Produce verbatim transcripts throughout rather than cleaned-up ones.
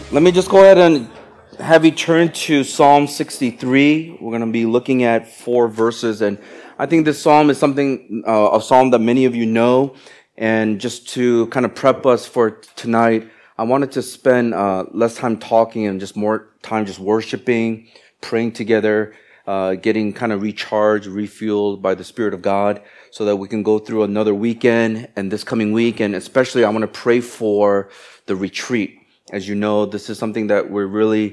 Let me just go ahead and have you turn to Psalm sixty-three. We're going to be looking at four verses, and I think this psalm is something, uh, a psalm that many of you know. And just to kind of prep us for tonight, I wanted to spend uh, less time talking and just more time just worshiping, praying together, uh, getting kind of recharged, refueled by the Spirit of God, so that we can go through another weekend and this coming week. And especially, I want to pray for the retreat. As you know, this is something that we're really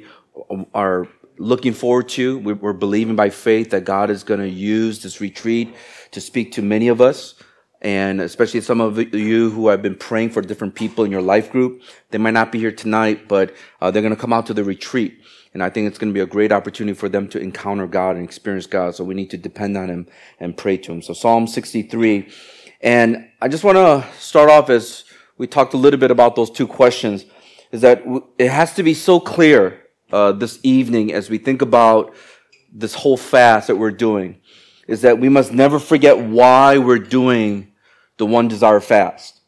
are looking forward to. We're believing by faith that God is going to use this retreat to speak to many of us. And especially some of you who have been praying for different people in your life group. They might not be here tonight, but uh, they're going to come out to the retreat. And I think it's going to be a great opportunity for them to encounter God and experience God. So we need to depend on Him and pray to Him. So Psalm sixty-three. And I just want to start off as we talked a little bit about those two questions. Is that it has to be so clear uh, this evening as we think about this whole fast that we're doing, is that we must never forget why we're doing the One Desire fast.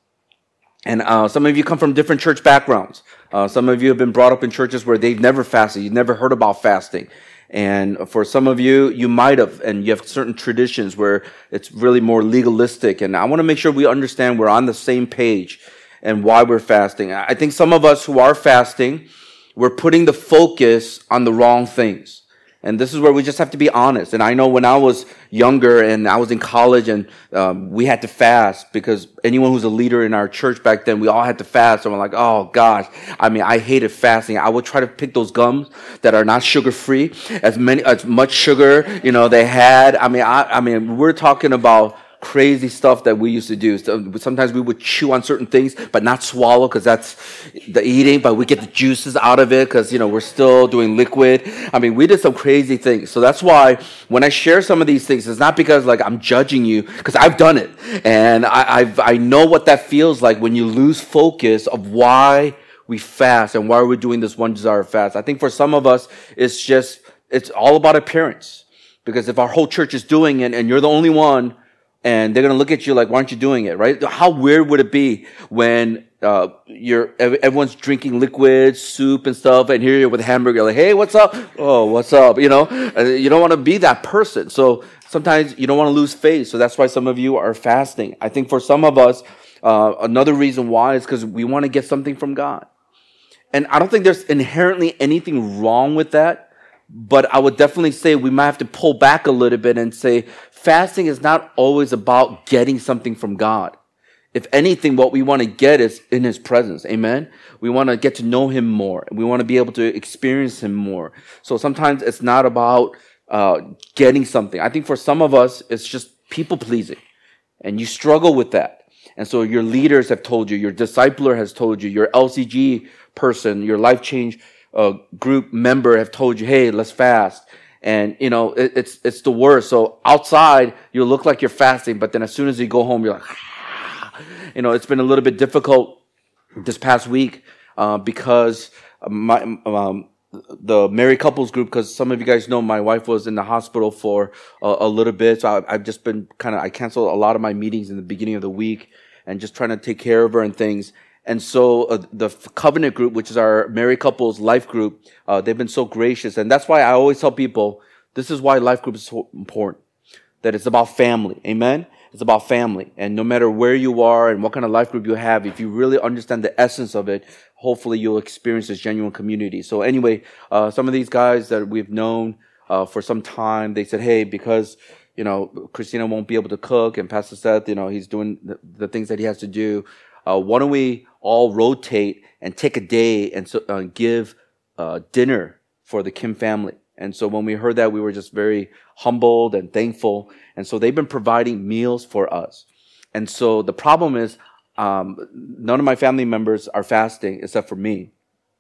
And uh, some of you come from different church backgrounds. Uh, some of you have been brought up in churches where they've never fasted. You've never heard about fasting. And for some of you, you might have, and you have certain traditions where it's really more legalistic. And I want to make sure we understand we're on the same page and why we're fasting. I think some of us who are fasting, we're putting the focus on the wrong things. And this is where we just have to be honest. And I know when I was younger and I was in college and um, we had to fast because anyone who's a leader in our church back then, we all had to fast. And we're like, oh gosh, I mean, I hated fasting. I would try to pick those gums that are not sugar-free, as many, as much sugar, you know, they had. I mean, I, I mean, we're talking about crazy stuff that we used to do. So sometimes we would chew on certain things, but not swallow because that's the eating, but we get the juices out of it because, you know, we're still doing liquid. I mean, we did some crazy things. So that's why when I share some of these things, it's not because like I'm judging you, because I've done it. And I, I've, I know what that feels like when you lose focus of why we fast and why we're doing this One Desire fast. I think for some of us, it's just, it's all about appearance. Because if our whole church is doing it and you're the only one, and they're going to look at you like, why aren't you doing it, right? How weird would it be when uh you're everyone's drinking liquid, soup and stuff, and here you're with a hamburger, like, hey, what's up? Oh, what's up? You know, you don't want to be that person. So sometimes you don't want to lose face. So that's why some of you are fasting. I think for some of us, uh another reason why is because we want to get something from God. And I don't think there's inherently anything wrong with that. But I would definitely say we might have to pull back a little bit and say fasting is not always about getting something from God. If anything, what we want to get is in His presence. Amen? We want to get to know Him more. We want to be able to experience Him more. So sometimes it's not about uh, getting something. I think for some of us, it's just people pleasing. And you struggle with that. And so your leaders have told you, your discipler has told you, your L C G person, your life change a group member have told you, hey, let's fast. And, you know, it, it's it's the worst. So outside, you look like you're fasting, but then as soon as you go home, you're like, ah. You know, it's been a little bit difficult this past week uh, because my um, the married couples group, because some of you guys know my wife was in the hospital for a, a little bit. So I, I've just been kind of, I canceled a lot of my meetings in the beginning of the week and just trying to take care of her and things. And so uh, the Covenant group, which is our married couples life group, uh, they've been so gracious. And that's why I always tell people, this is why life group is so important, that it's about family. Amen? It's about family. And no matter where you are and what kind of life group you have, if you really understand the essence of it, hopefully you'll experience this genuine community. So anyway, uh, some of these guys that we've known uh, for some time, they said, hey, because, you know, Christina won't be able to cook and Pastor Seth, you know, he's doing the, the things that he has to do. Uh, why don't we all rotate and take a day and so, uh, give uh, dinner for the Kim family? And so when we heard that, we were just very humbled and thankful. And so they've been providing meals for us. And so the problem is um, none of my family members are fasting except for me.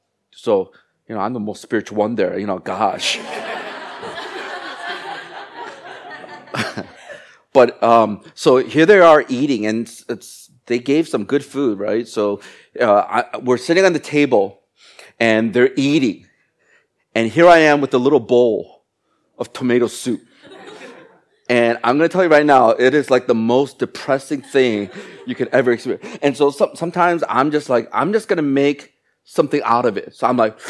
So, you know, I'm the most spiritual one there. You know, gosh. But um, so here they are eating, and it's, it's they gave some good food, right? So uh, I, we're sitting on the table, and they're eating. And here I am with a little bowl of tomato soup. And I'm going to tell you right now, it is like the most depressing thing you could ever experience. And so some, sometimes I'm just like, I'm just going to make something out of it. So I'm like,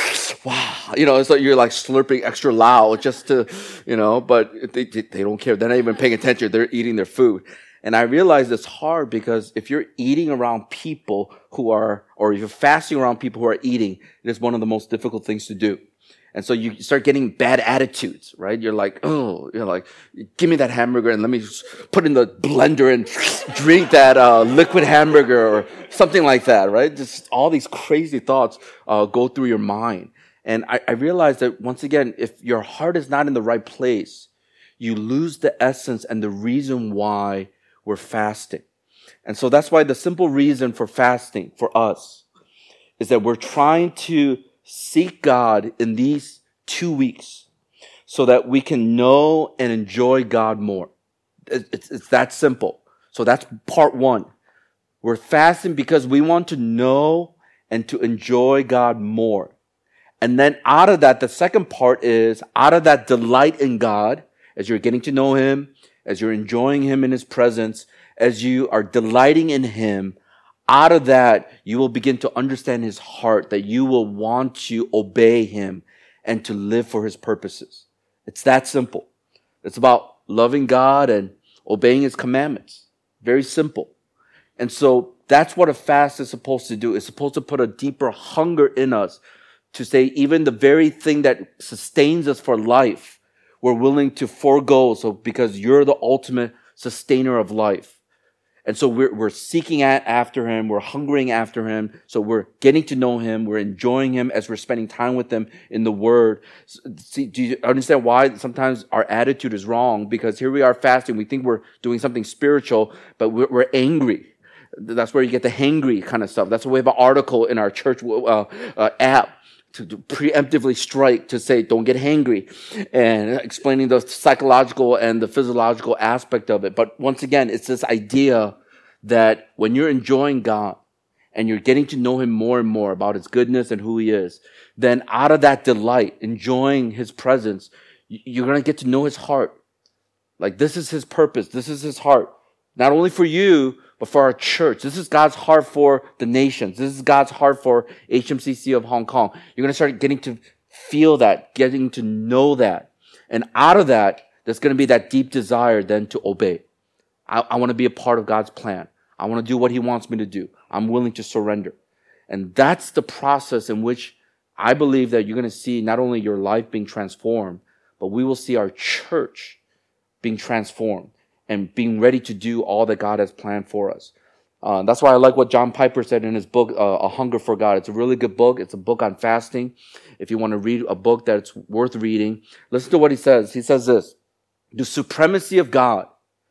wow, you know, it's like you're like slurping extra loud just to, you know, but they, they don't care. They're not even paying attention. They're eating their food. And I realize it's hard because if you're eating around people who are, or if you're fasting around people who are eating, it is one of the most difficult things to do. And so you start getting bad attitudes, right? You're like, oh, you're like, give me that hamburger and let me just put it in the blender and drink that uh, liquid hamburger or something like that, right? Just all these crazy thoughts uh, go through your mind. And I, I realized that once again, if your heart is not in the right place, you lose the essence and the reason why we're fasting. And so that's why the simple reason for fasting for us is that we're trying to seek God in these two weeks so that we can know and enjoy God more. It's, it's that simple. So that's part one. We're fasting because we want to know and to enjoy God more. And then out of that, the second part is out of that delight in God, as you're getting to know Him, as you're enjoying Him in His presence, as you are delighting in Him, out of that, you will begin to understand His heart, that you will want to obey Him and to live for His purposes. It's that simple. It's about loving God and obeying His commandments. Very simple. And so that's what a fast is supposed to do. It's supposed to put a deeper hunger in us to say even the very thing that sustains us for life, we're willing to forego, so because you're the ultimate sustainer of life. And so we're, we're seeking at, after Him. We're hungering after Him. So we're getting to know Him. We're enjoying Him as we're spending time with Him in the Word. See, do you understand why sometimes our attitude is wrong? Because here we are fasting. We think we're doing something spiritual, but we're, we're angry. That's where you get the hangry kind of stuff. That's why we have an article in our church uh, uh, app to preemptively strike to say, don't get hangry, and explaining the psychological and the physiological aspect of it. But once again, it's this idea that when you're enjoying God and you're getting to know Him more and more about His goodness and who He is, then out of that delight, enjoying His presence, you're going to get to know His heart. Like this is His purpose. This is His heart. Not only for you, but for our church. This is God's heart for the nations. This is God's heart for H M C C of Hong Kong. You're going to start getting to feel that, getting to know that. And out of that, there's going to be that deep desire then to obey. I, I want to be a part of God's plan. I want to do what He wants me to do. I'm willing to surrender. And that's the process in which I believe that you're going to see not only your life being transformed, but we will see our church being transformed and being ready to do all that God has planned for us. Uh, that's why I like what John Piper said in his book, uh, A Hunger for God. It's a really good book. It's a book on fasting. If you want to read a book that's worth reading, listen to what he says. He says this: the supremacy of God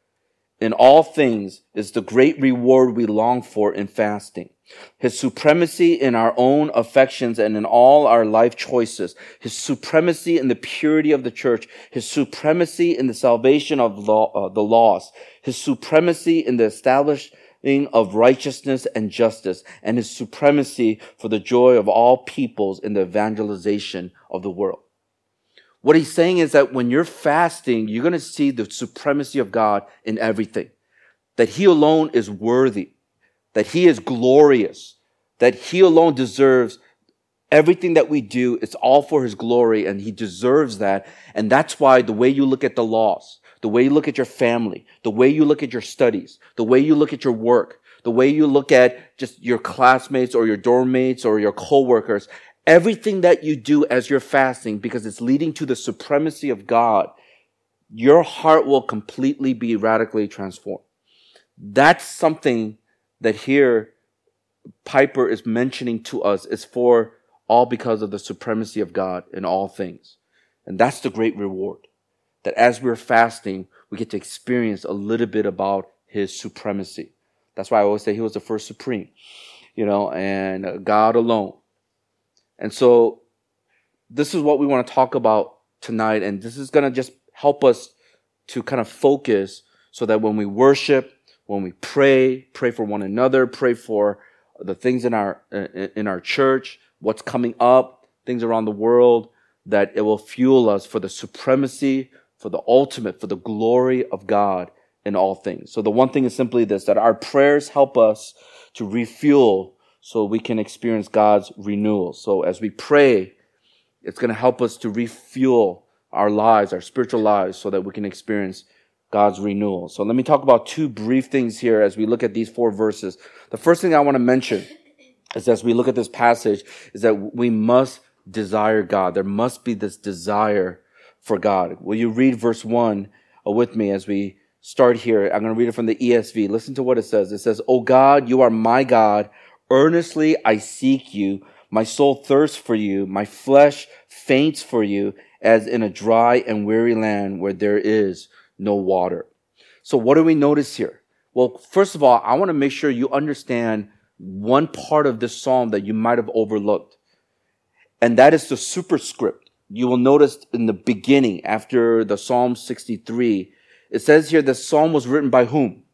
in all things is the great reward we long for in fasting. His supremacy in our own affections and in all our life choices. His supremacy in the purity of the church. His supremacy in the salvation of law, uh, the lost. His supremacy in the establishing of righteousness and justice. And His supremacy for the joy of all peoples in the evangelization of the world. What he's saying is that when you're fasting, you're going to see the supremacy of God in everything. That He alone is worthy. That He is glorious, that He alone deserves everything that we do. It's all for His glory, and He deserves that. And that's why the way you look at the laws, the way you look at your family, the way you look at your studies, the way you look at your work, the way you look at just your classmates or your dorm mates or your coworkers, everything that you do as you're fasting, because it's leading to the supremacy of God, your heart will completely be radically transformed. That's something that here Piper is mentioning to us is for all because of the supremacy of God in all things. And that's the great reward. That as we're fasting, we get to experience a little bit about His supremacy. That's why I always say He was the first supreme, you know, and God alone. And so this is what we want to talk about tonight. And this is going to just help us to kind of focus so that when we worship, when we pray, pray for one another, pray for the things in our in our church, what's coming up, things around the world, that it will fuel us for the supremacy, for the ultimate, for the glory of God in all things. So the one thing is simply this, that our prayers help us to refuel so we can experience God's renewal. So as we pray, it's going to help us to refuel our lives, our spiritual lives, so that we can experience God's renewal. So let me talk about two brief things here as we look at these four verses. The first thing I want to mention is, as we look at this passage, is that we must desire God. There must be this desire for God. Will you read verse one with me as we start here? I'm going to read it from the E S V. Listen to what it says. It says, "O God, you are my God. Earnestly I seek you. My soul thirsts for you. My flesh faints for you, as in a dry and weary land where there is no water." So what do we notice here? Well, first of all, I want to make sure you understand one part of this psalm that you might have overlooked. And that is the superscript. You will notice in the beginning, after the Psalm sixty-three, it says here the psalm was written by whom?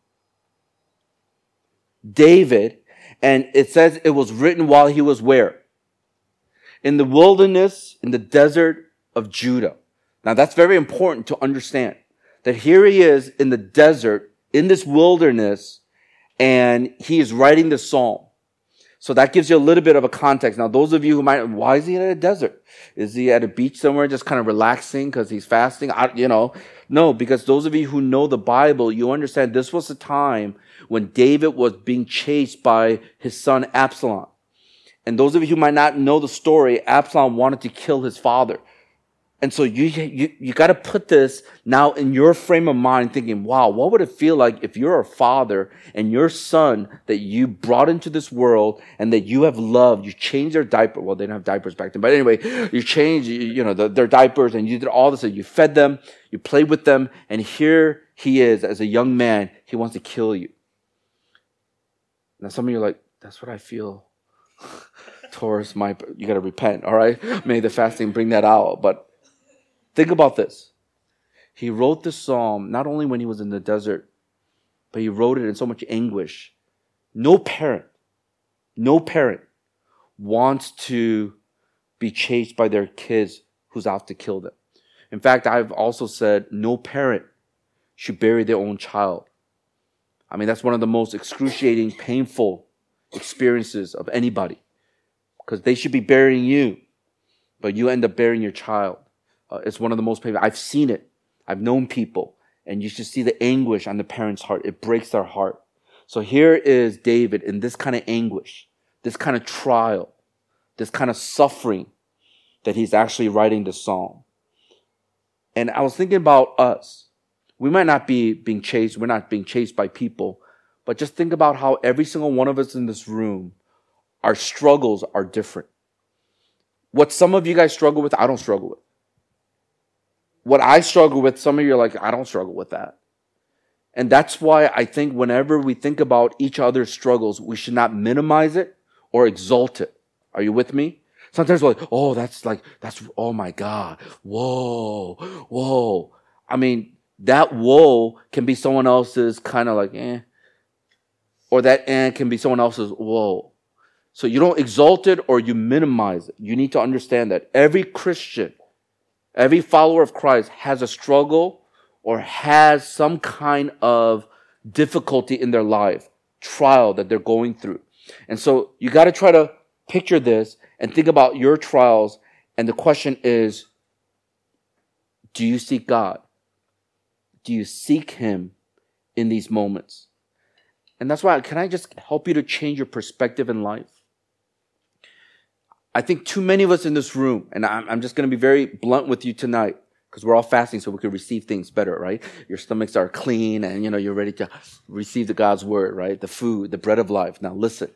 David. And it says it was written while he was where? In the wilderness, in the desert of Judah. Now that's very important to understand. That here he is in the desert, in this wilderness, and he is writing the psalm. So that gives you a little bit of a context. Now, those of you who might, why is he in a desert? Is he at a beach somewhere just kind of relaxing because he's fasting? I, you know, no, because those of you who know the Bible, you understand this was a time when David was being chased by his son Absalom. And those of you who might not know the story, Absalom wanted to kill his father. And so you, you, you got to put this now in your frame of mind thinking, wow, what would it feel like if you're a father and your son that you brought into this world and that you have loved, you changed their diaper. Well, they didn't have diapers back then, but anyway, you changed, you, you know, the, their diapers and you did all this. You fed them, you played with them. And here he is as a young man. He wants to kill you. Now some of you are like, that's what I feel towards my, you got to repent. All right. May the fasting bring that out. But think about this. He wrote this psalm not only when he was in the desert, but he wrote it in so much anguish. No parent, no parent wants to be chased by their kids who's out to kill them. In fact, I've also said no parent should bury their own child. I mean, that's one of the most excruciating, painful experiences of anybody, because they should be burying you, but you end up burying your child. Uh, it's one of the most painful. I've seen it. I've known people. And you should see the anguish on the parent's heart. It breaks their heart. So here is David in this kind of anguish, this kind of trial, this kind of suffering that he's actually writing the psalm. And I was thinking about us. We might not be being chased. We're not being chased by people. But just think about how every single one of us in this room, our struggles are different. What some of you guys struggle with, I don't struggle with. What I struggle with, some of you are like, I don't struggle with that. And that's why I think whenever we think about each other's struggles, we should not minimize it or exalt it. Are you with me? Sometimes we're like, oh, that's like, that's, oh my God. Whoa, whoa. I mean, that whoa can be someone else's kind of like, eh. Or that eh can be someone else's whoa. So you don't exalt it or you minimize it. You need to understand that every Christian, every follower of Christ has a struggle or has some kind of difficulty in their life, trial that they're going through. And so you got to try to picture this and think about your trials. And the question is, do you seek God? Do you seek Him in these moments? And that's why, can I just help you to change your perspective in life? I think too many of us in this room, and I'm just going to be very blunt with you tonight, because we're all fasting so we can receive things better, right? Your stomachs are clean and, you know, you're ready to receive the God's word, right? The food, the bread of life. Now listen.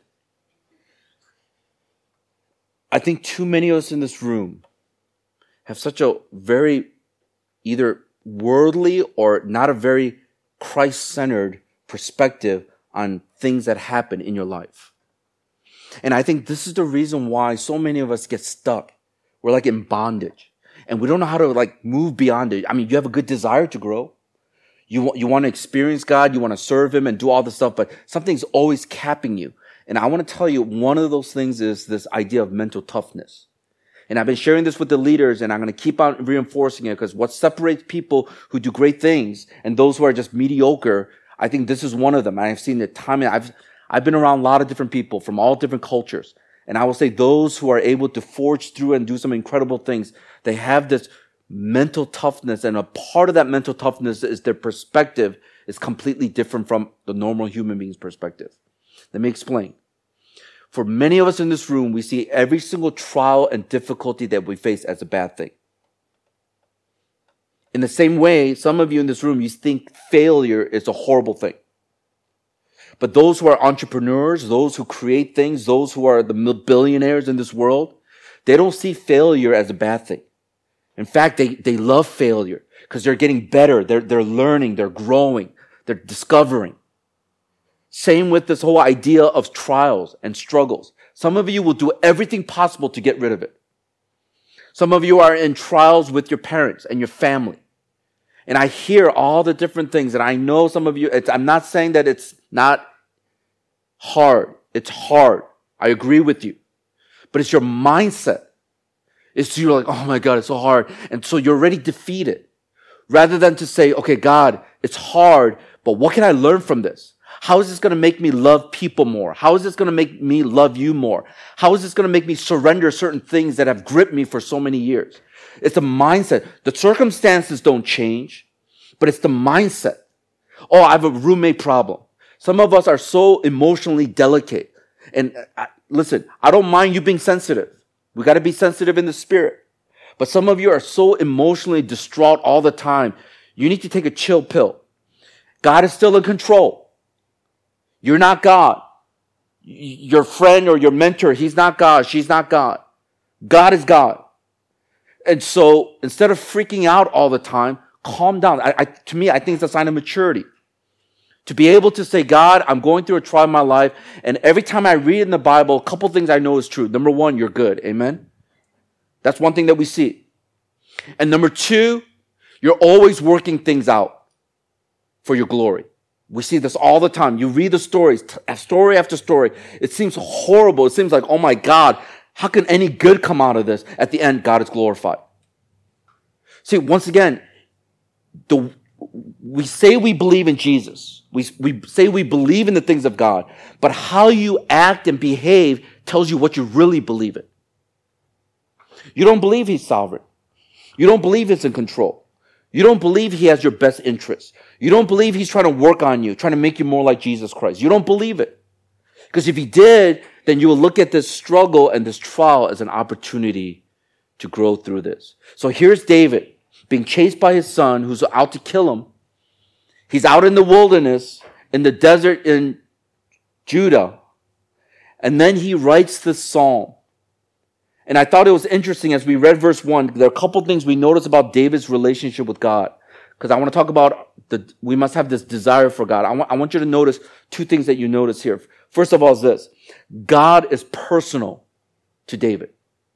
I think too many of us in this room have such a very either worldly or not a very Christ-centered perspective on things that happen in your life. And I think this is the reason why so many of us get stuck. We're like in bondage. And we don't know how to like move beyond it. I mean, you have a good desire to grow. You, you want to experience God. You want to serve Him and do all this stuff. But something's always capping you. And I want to tell you, one of those things is this idea of mental toughness. And I've been sharing this with the leaders, and I'm going to keep on reinforcing it, because what separates people who do great things and those who are just mediocre, I think this is one of them. I've seen it time and I've I've been around a lot of different people from all different cultures. And I will say those who are able to forge through and do some incredible things, they have this mental toughness. And a part of that mental toughness is their perspective is completely different from the normal human being's perspective. Let me explain. For many of us in this room, we see every single trial and difficulty that we face as a bad thing. In the same way, some of you in this room, you think failure is a horrible thing. But those who are entrepreneurs, those who create things, those who are the billionaires in this world, they don't see failure as a bad thing. In fact, they, they love failure because they're getting better. They're, they're learning. They're growing. They're discovering. Same with this whole idea of trials and struggles. Some of you will do everything possible to get rid of it. Some of you are in trials with your parents and your family. And I hear all the different things, and I know some of you, it's, I'm not saying that it's not hard. It's hard. I agree with you. But it's your mindset. It's you're like, oh my God, it's so hard. And so you're already defeated. Rather than to say, okay, God, it's hard, but what can I learn from this? How is this going to make me love people more? How is this going to make me love you more? How is this going to make me surrender certain things that have gripped me for so many years? It's a mindset. The circumstances don't change, but it's the mindset. Oh, I have a roommate problem. Some of us are so emotionally delicate. And uh, listen, I don't mind you being sensitive. We got to be sensitive in the spirit. But some of you are so emotionally distraught all the time. You need to take a chill pill. God is still in control. You're not God. Your friend or your mentor, he's not God. She's not God. God is God. And so instead of freaking out all the time, calm down. I, I, to me, I think it's a sign of maturity. To be able to say, God, I'm going through a trial in my life, and every time I read in the Bible, a couple things I know is true. Number one, you're good. Amen? That's one thing that we see. And number two, you're always working things out for your glory. We see this all the time. You read the stories, story after story. It seems horrible. It seems like, oh my God, how can any good come out of this? At the end, God is glorified. See, once again, the, we say we believe in Jesus. We, we say we believe in the things of God. But how you act and behave tells you what you really believe in. You don't believe He's sovereign. You don't believe He's in control. You don't believe He has your best interests. You don't believe He's trying to work on you, trying to make you more like Jesus Christ. You don't believe it. Because if He did, then you will look at this struggle and this trial as an opportunity to grow through this. So here's David being chased by his son who's out to kill him. He's out in the wilderness, in the desert in Judah. And then he writes this psalm. And I thought it was interesting as we read verse one, there are a couple things we notice about David's relationship with God. Because I want to talk about the, we must have this desire for God. I want, I want you to notice two things that you notice here. First of all is this. God is personal to David.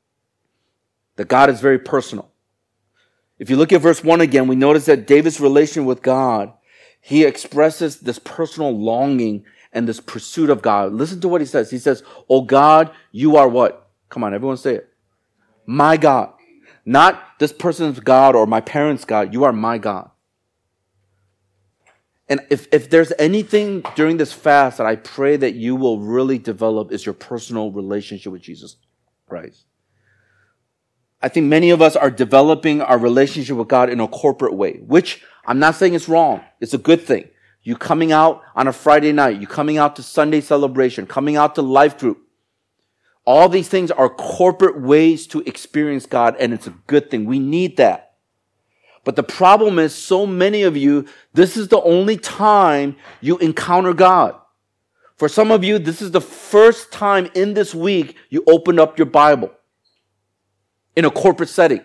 That God is very personal. If you look at verse one again, we notice that David's relation with God, he expresses this personal longing and this pursuit of God. Listen to what he says. He says, oh God, you are what? Come on, everyone say it. My God. Not this person's God or my parents' God. You are my God. And if, if there's anything during this fast that I pray that you will really develop is your personal relationship with Jesus Christ. I think many of us are developing our relationship with God in a corporate way, which I'm not saying it's wrong. It's a good thing. You coming out on a Friday night, you coming out to Sunday celebration, coming out to life group. All these things are corporate ways to experience God, and it's a good thing. We need that. But the problem is, so many of you, this is the only time you encounter God. For some of you, this is the first time in this week you open up your Bible in a corporate setting.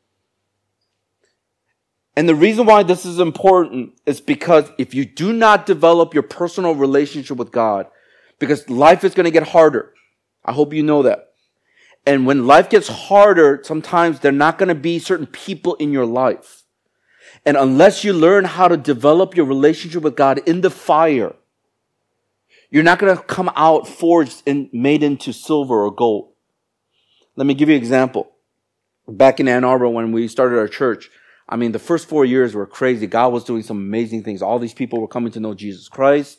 And the reason why this is important is because if you do not develop your personal relationship with God, because life is going to get harder. I hope you know that. And when life gets harder, sometimes there are not going to be certain people in your life. And unless you learn how to develop your relationship with God in the fire, you're not going to come out forged and made into silver or gold. Let me give you an example. Back in Ann Arbor when we started our church, I mean, the first four years were crazy. God was doing some amazing things. All these people were coming to know Jesus Christ.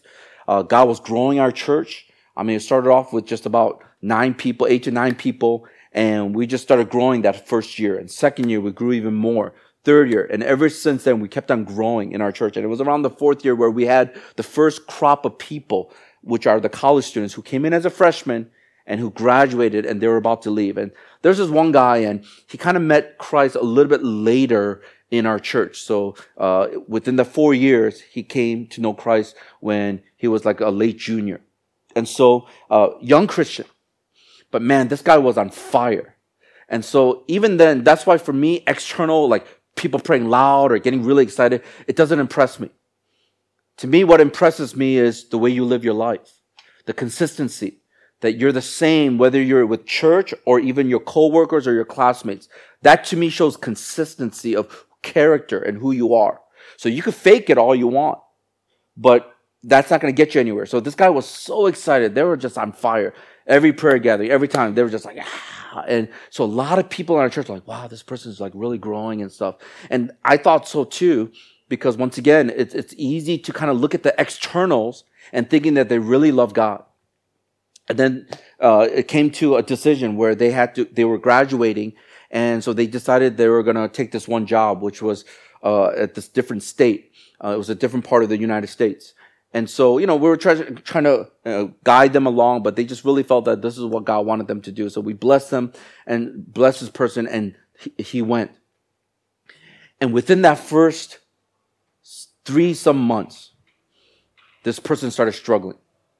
Uh, God was growing our church. I mean, it started off with just about nine people, eight to nine people, and we just started growing that first year. And second year, we grew even more. Third year, and ever since then, we kept on growing in our church. And it was around the fourth year where we had the first crop of people, which are the college students who came in as a freshman and who graduated, and they were about to leave. And there's this one guy, and he kind of met Christ a little bit later in our church. So uh within the four years, he came to know Christ when he was like a late junior. And so, uh young Christian. But man, this guy was on fire. And so even then, that's why for me, external, like people praying loud or getting really excited, it doesn't impress me. To me, what impresses me is the way you live your life, the consistency, that you're the same whether you're with church or even your coworkers or your classmates. That to me shows consistency of character and who you are. So you can fake it all you want, but that's not going to get you anywhere. So this guy was so excited. They were just on fire. Every prayer gathering, every time, they were just like, ah. And so a lot of people in our church are like, wow, this person's like really growing and stuff. And I thought so too, because once again, it's, it's easy to kind of look at the externals and thinking that they really love God. And then uh it came to a decision where they had to, they were graduating, and so they decided they were going to take this one job, which was uh at this different state. Uh, it was a different part of the United States. And so, you know, we were trying, trying to uh, guide them along, but they just really felt that this is what God wanted them to do. So we blessed them and blessed this person, and he, he went. And within that first three some months, this person started struggling.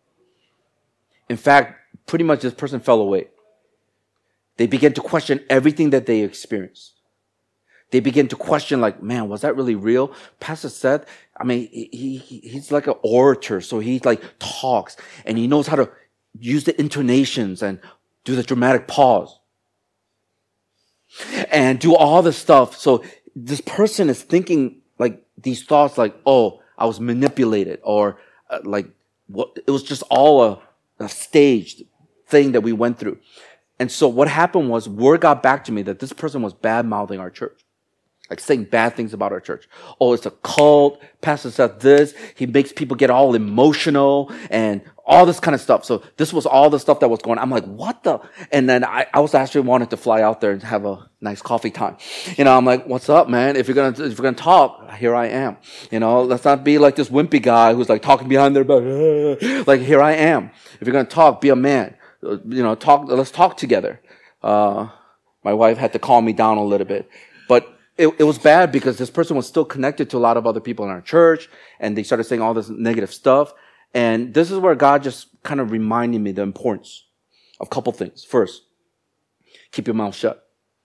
In fact, pretty much this person fell away. They began to question everything that they experienced. They began to question, like, man, was that really real? Pastor Seth, I mean, he, he he's like an orator, so he like talks, and he knows how to use the intonations and do the dramatic pause and do all this stuff. So this person is thinking like these thoughts, like, oh, I was manipulated, or uh, like what? It was just all a a staged thing that we went through. And so what happened was, word got back to me that this person was bad-mouthing our church. Like saying bad things about our church. Oh, it's a cult. Pastor said this. He makes people get all emotional and all this kind of stuff. So this was all the stuff that was going on. I'm like, what the? And then I, I was actually wanted to fly out there and have a nice coffee time. You know, I'm like, what's up, man? If you're going to, if you're going to talk, here I am. You know, let's not be like this wimpy guy who's like talking behind their back. Like, here I am. If you're going to talk, be a man. You know, talk, let's talk together. Uh, my wife had to calm me down a little bit, but It, it was bad because this person was still connected to a lot of other people in our church, and they started saying all this negative stuff. And this is where God just kind of reminded me the importance of a couple things. First, keep your mouth shut.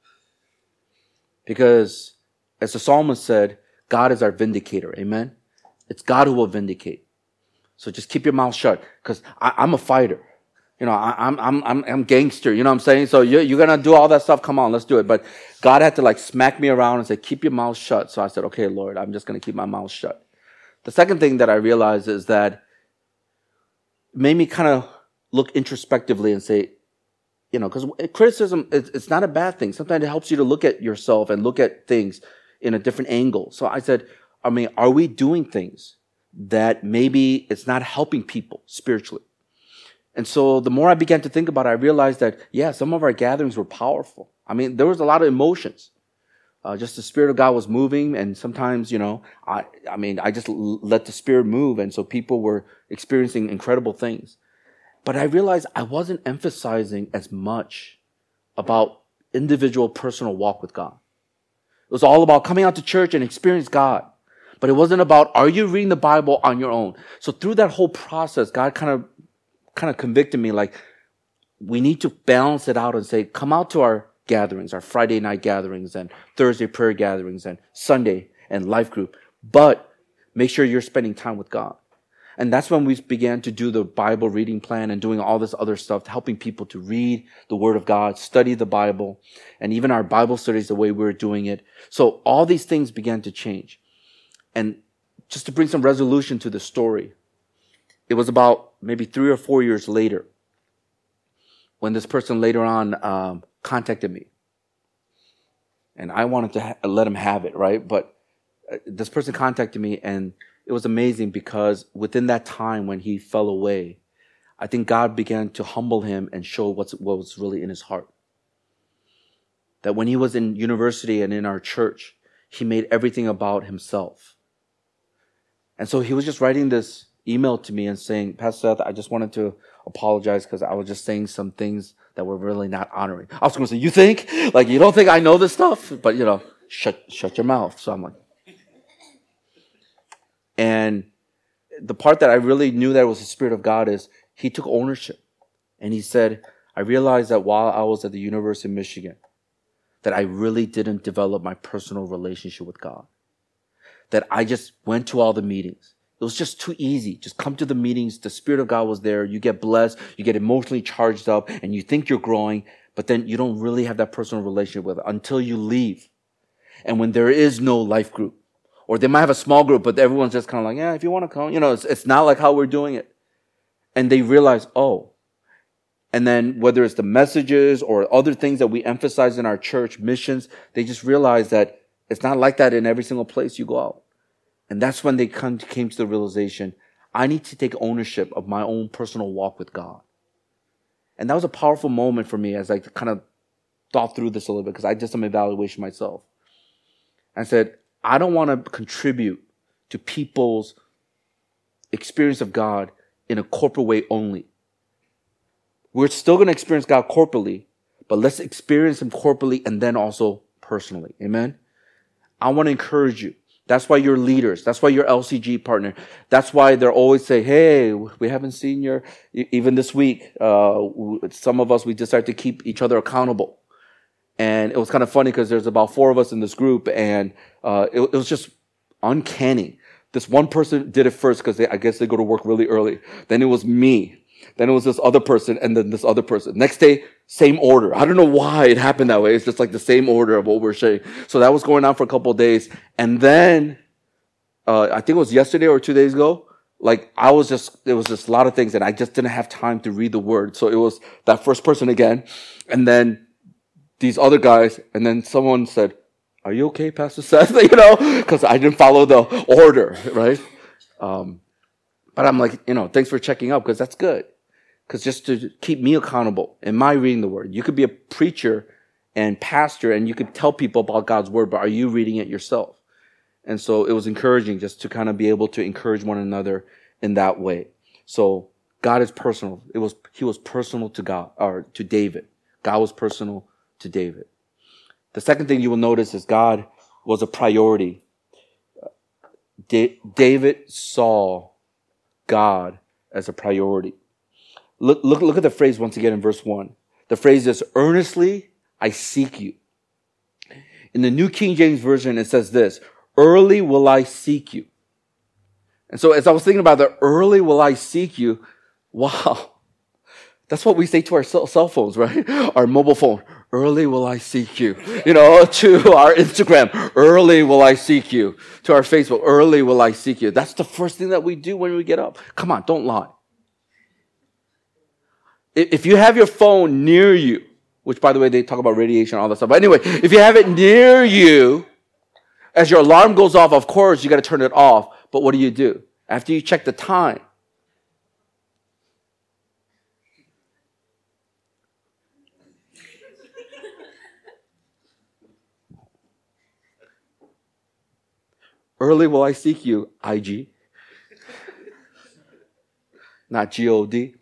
Because as the psalmist said, God is our vindicator. Amen? It's God who will vindicate. So just keep your mouth shut, because I'm a fighter. You know, I, I'm, I'm, I'm, I'm gangster. You know what I'm saying? So you're, you're going to do all that stuff. Come on, let's do it. But God had to like smack me around and say, keep your mouth shut. So I said, okay, Lord, I'm just going to keep my mouth shut. The second thing that I realized is that it made me kind of look introspectively and say, you know, because criticism, it's not a bad thing. Sometimes it helps you to look at yourself and look at things in a different angle. So I said, I mean, are we doing things that maybe it's not helping people spiritually? And so the more I began to think about it, I realized that, yeah, some of our gatherings were powerful. I mean, there was a lot of emotions. Uh, just the Spirit of God was moving. And sometimes, you know, I, I mean, I just l- let the Spirit move. And so people were experiencing incredible things. But I realized I wasn't emphasizing as much about individual personal walk with God. It was all about coming out to church and experience God. But it wasn't about, are you reading the Bible on your own? So through that whole process, God kind of kind of convicted me, like, we need to balance it out and say, come out to our gatherings, our Friday night gatherings and Thursday prayer gatherings and Sunday and life group, but make sure you're spending time with God. And that's when we began to do the Bible reading plan and doing all this other stuff, helping people to read the Word of God, study the Bible, and even our Bible studies, the way we were doing it. So all these things began to change. And just to bring some resolution to the story, it was about maybe three or four years later when this person later on um, contacted me. And I wanted to ha- let him have it, right? But uh, this person contacted me, and it was amazing because within that time when he fell away, I think God began to humble him and show what's, what was really in his heart. That when he was in university and in our church, he made everything about himself. And so he was just writing this email to me and saying, Pastor Seth, I just wanted to apologize because I was just saying some things that were really not honoring. I was going to say, you think? Like, you don't think I know this stuff? But, you know, shut, shut your mouth. So I'm like, and the part that I really knew that it was the Spirit of God is he took ownership. And he said, I realized that while I was at the University of Michigan, that I really didn't develop my personal relationship with God. That I just went to all the meetings. It was just too easy. Just come to the meetings. The Spirit of God was there. You get blessed. You get emotionally charged up and you think you're growing, but then you don't really have that personal relationship with it until you leave. And when there is no life group, or they might have a small group, but everyone's just kind of like, yeah, if you want to come, you know, it's, it's not like how we're doing it. And they realize, oh, and then whether it's the messages or other things that we emphasize in our church, missions, they just realize that it's not like that in every single place you go out. And that's when they come to, came to the realization, I need to take ownership of my own personal walk with God. And that was a powerful moment for me as I kind of thought through this a little bit because I did some evaluation myself. I said, I don't want to contribute to people's experience of God in a corporate way only. We're still going to experience God corporately, but let's experience Him corporately and then also personally. Amen? I want to encourage you. That's why you're leaders. That's why you're L C G partner. That's why they're always say, hey, we haven't seen your, even this week, uh, some of us, we decided to keep each other accountable. And it was kind of funny because there's about four of us in this group and uh, it, it was just uncanny. This one person did it first because I guess they go to work really early. Then it was me. Then it was this other person and then this other person. Next day, same order. I don't know why it happened that way. It's just like the same order of what we're sharing. So that was going on for a couple of days. And then, uh, I think it was yesterday or two days ago, like I was just, there was just a lot of things and I just didn't have time to read the word. So it was that first person again. And then these other guys. And then someone said, are you okay, Pastor Seth? You know, because I didn't follow the order, right? Um, but I'm like, you know, thanks for checking up because that's good. Because just to keep me accountable in my reading the word. You could be a preacher and pastor and you could tell people about God's word, but are you reading it yourself? And so it was encouraging just to kind of be able to encourage one another in that way. So God is personal. It was, he was personal to God, or to David. God was personal to David. The second thing you will notice is God was a priority. Da- David saw God as a priority. Look, look, look at the phrase once again in verse one. The phrase is, earnestly I seek you. In the New King James Version, it says this, early will I seek you. And so as I was thinking about the early will I seek you, wow. That's what we say to our cell, cell phones, right? Our mobile phone. Early will I seek you. You know, to our Instagram. Early will I seek you. To our Facebook. Early will I seek you. That's the first thing that we do when we get up. Come on, don't lie. If you have your phone near you, which by the way, they talk about radiation and all that stuff. But anyway, if you have it near you, as your alarm goes off, of course, you got to turn it off. But what do you do? After you check the time, early will I seek you, I G. Not G O D.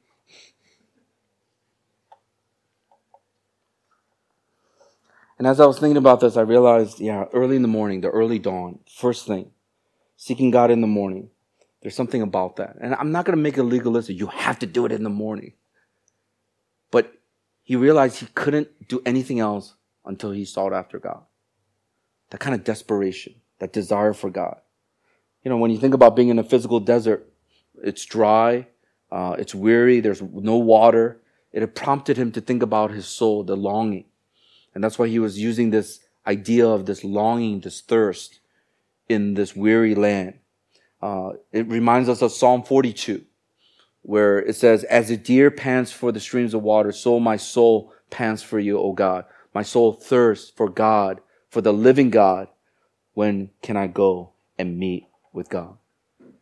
And as I was thinking about this, I realized, yeah, early in the morning, the early dawn, first thing, seeking God in the morning. There's something about that. And I'm not going to make it legalistic. You have to do it in the morning. But he realized he couldn't do anything else until he sought after God. That kind of desperation, that desire for God. You know, when you think about being in a physical desert, it's dry, uh, it's weary, there's no water. It had prompted him to think about his soul, the longing. And that's why he was using this idea of this longing, this thirst in this weary land. Uh, it reminds us of Psalm forty-two, where it says, as a deer pants for the streams of water, so my soul pants for you, O God. My soul thirsts for God, for the living God. When can I go and meet with God?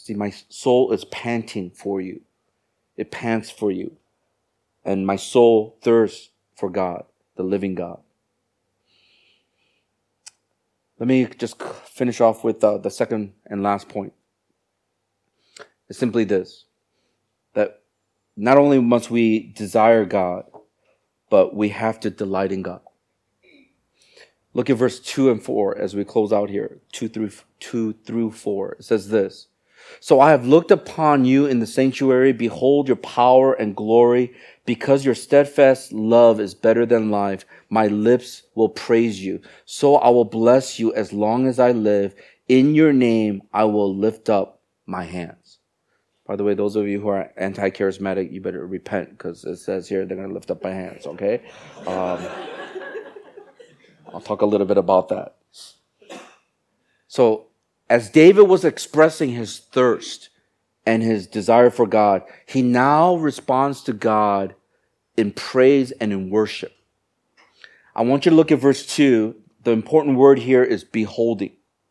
See, my soul is panting for you. It pants for you. And my soul thirsts for God, the living God. Let me just finish off with uh, the second and last point. It's simply this, that not only must we desire God, but we have to delight in God. Look at verse two and four as we close out here, two through, two through four. It says this, "So I have looked upon you in the sanctuary. Behold your power and glory. Because your steadfast love is better than life, my lips will praise you. So I will bless you as long as I live. In your name I will lift up my hands." By the way, those of you who are anti-charismatic, you better repent, because it says here they're going to lift up my hands, okay? Um, I'll talk a little bit about that. So, as David was expressing his thirst and his desire for God, he now responds to God in praise and in worship. I want you to look at verse two. The important word here is beholding.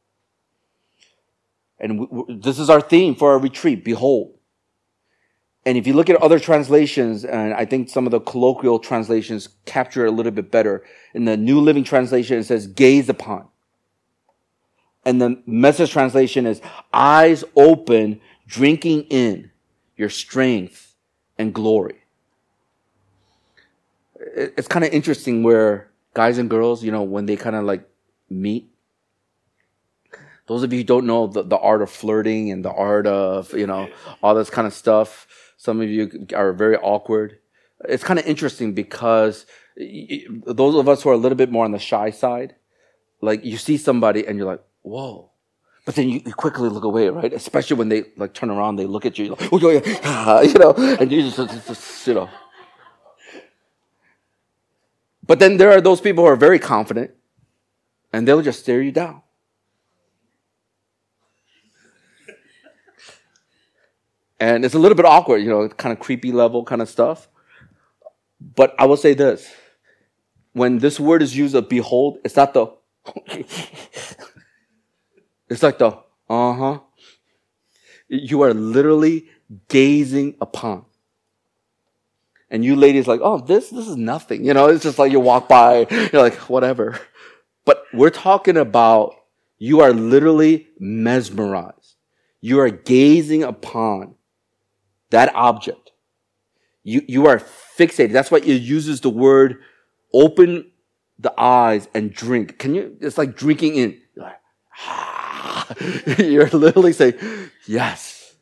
And w- w- this is our theme for our retreat, behold. And if you look at other translations, and I think some of the colloquial translations capture it a little bit better. In the New Living Translation, it says gaze upon. And the Message translation is eyes open, drinking in your strength and glory. It's kind of interesting where guys and girls, you know, when they kind of like meet. Those of you who don't know the, the art of flirting and the art of, you know, all this kind of stuff, some of you are very awkward. It's kind of interesting because those of us who are a little bit more on the shy side, like you see somebody and you're like, whoa. But then you, you quickly look away, right? Especially when they like turn around, they look at you, like, oh, yeah, you know, and you just, just, just, you know. But then there are those people who are very confident and they'll just stare you down. And it's a little bit awkward, you know, kind of creepy level kind of stuff. But I will say this. When this word is used of behold, it's not the, it's like the, uh-huh. You are literally gazing upon. And you ladies like, oh, this, this is nothing. You know, it's just like you walk by, you're like, whatever. But we're talking about you are literally mesmerized. You are gazing upon that object. You, you are fixated. That's why it uses the word open the eyes and drink. Can you, it's like drinking in. You're like, ah. You're literally saying, yes.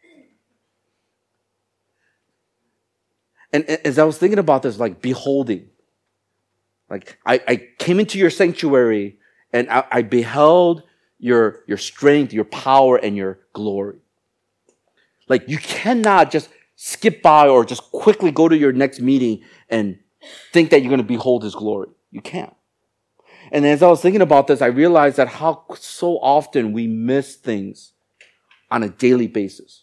And as I was thinking about this, like beholding, like I, I came into your sanctuary and I, I beheld your, your strength, your power, and your glory. Like you cannot just skip by or just quickly go to your next meeting and think that you're going to behold his glory. You can't. And as I was thinking about this, I realized that how so often we miss things on a daily basis.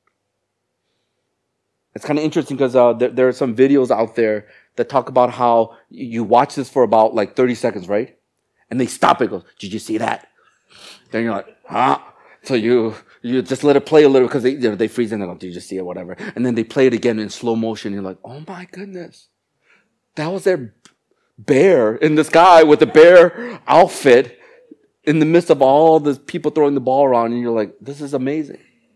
It's kind of interesting because uh, there, there are some videos out there that talk about how you watch this for about like thirty seconds, right? And they stop it and go, did you see that? Then you're like, huh? So you you just let it play a little because they, you know, they freeze and they go, did you see it, whatever. And then they play it again in slow motion. And you're like, oh my goodness. That was their bear in the sky with the bear outfit in the midst of all the people throwing the ball around. And you're like, this is amazing.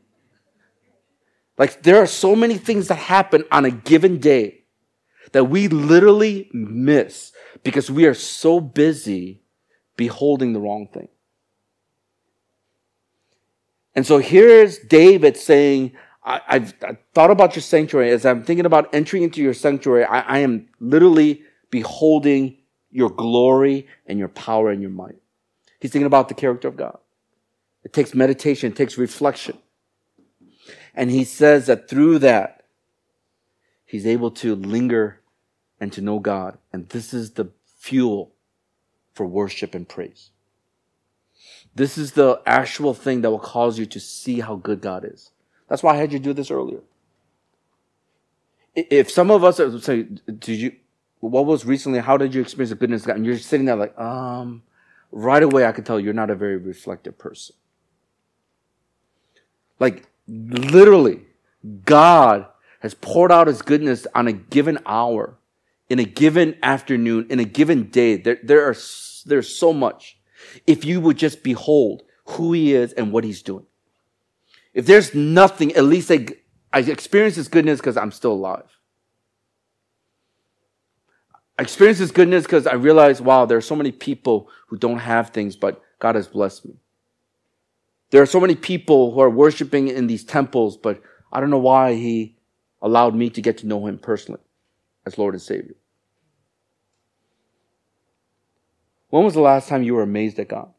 Like there are so many things that happen on a given day that we literally miss because we are so busy beholding the wrong thing. And so here's David saying, I, I've, I've thought about your sanctuary. As I'm thinking about entering into your sanctuary, I, I am literally beholding your glory and your power and your might. He's thinking about the character of God. It takes meditation, it takes reflection. And he says that through that, he's able to linger and to know God. And this is the fuel for worship and praise. This is the actual thing that will cause you to see how good God is. That's why I had you do this earlier. If some of us are say, did you, what was recently, how did you experience the goodness of God? And you're sitting there like, um, right away I could tell you're not a very reflective person. Like, literally, God has poured out his goodness on a given hour, in a given afternoon, in a given day. There, there are, there's so much. If you would just behold who he is and what he's doing. If there's nothing, at least I, I experience his goodness because I'm still alive. I experience his goodness because I realize, wow, there are so many people who don't have things, but God has blessed me. There are so many people who are worshiping in these temples, but I don't know why he allowed me to get to know him personally as Lord and Savior. When was the last time you were amazed at God?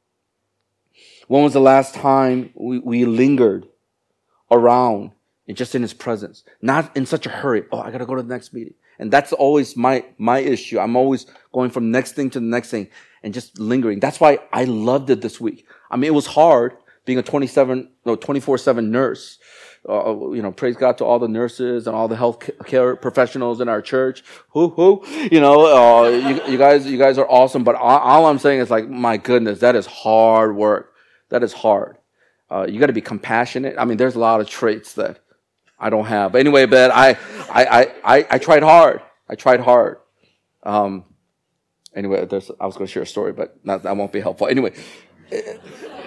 When was the last time we, we lingered around and just in his presence? Not in such a hurry. Oh, I got to go to the next meeting. And that's always my, my issue. I'm always going from next thing to the next thing and just lingering. That's why I loved it this week. I mean, it was hard being a twenty-seven, no, twenty-four seven nurse. Uh, you know, praise God to all the nurses and all the health care professionals in our church. Whoo, whoo. You know, uh, you, you guys, you guys are awesome. But all, all I'm saying is like, my goodness, that is hard work. That is hard. Uh, you got to be compassionate. I mean, there's a lot of traits that I don't have. But anyway, but I, I, I, I tried hard. I tried hard. Um, anyway, there's, I was going to share a story, but not, that won't be helpful. Anyway, it,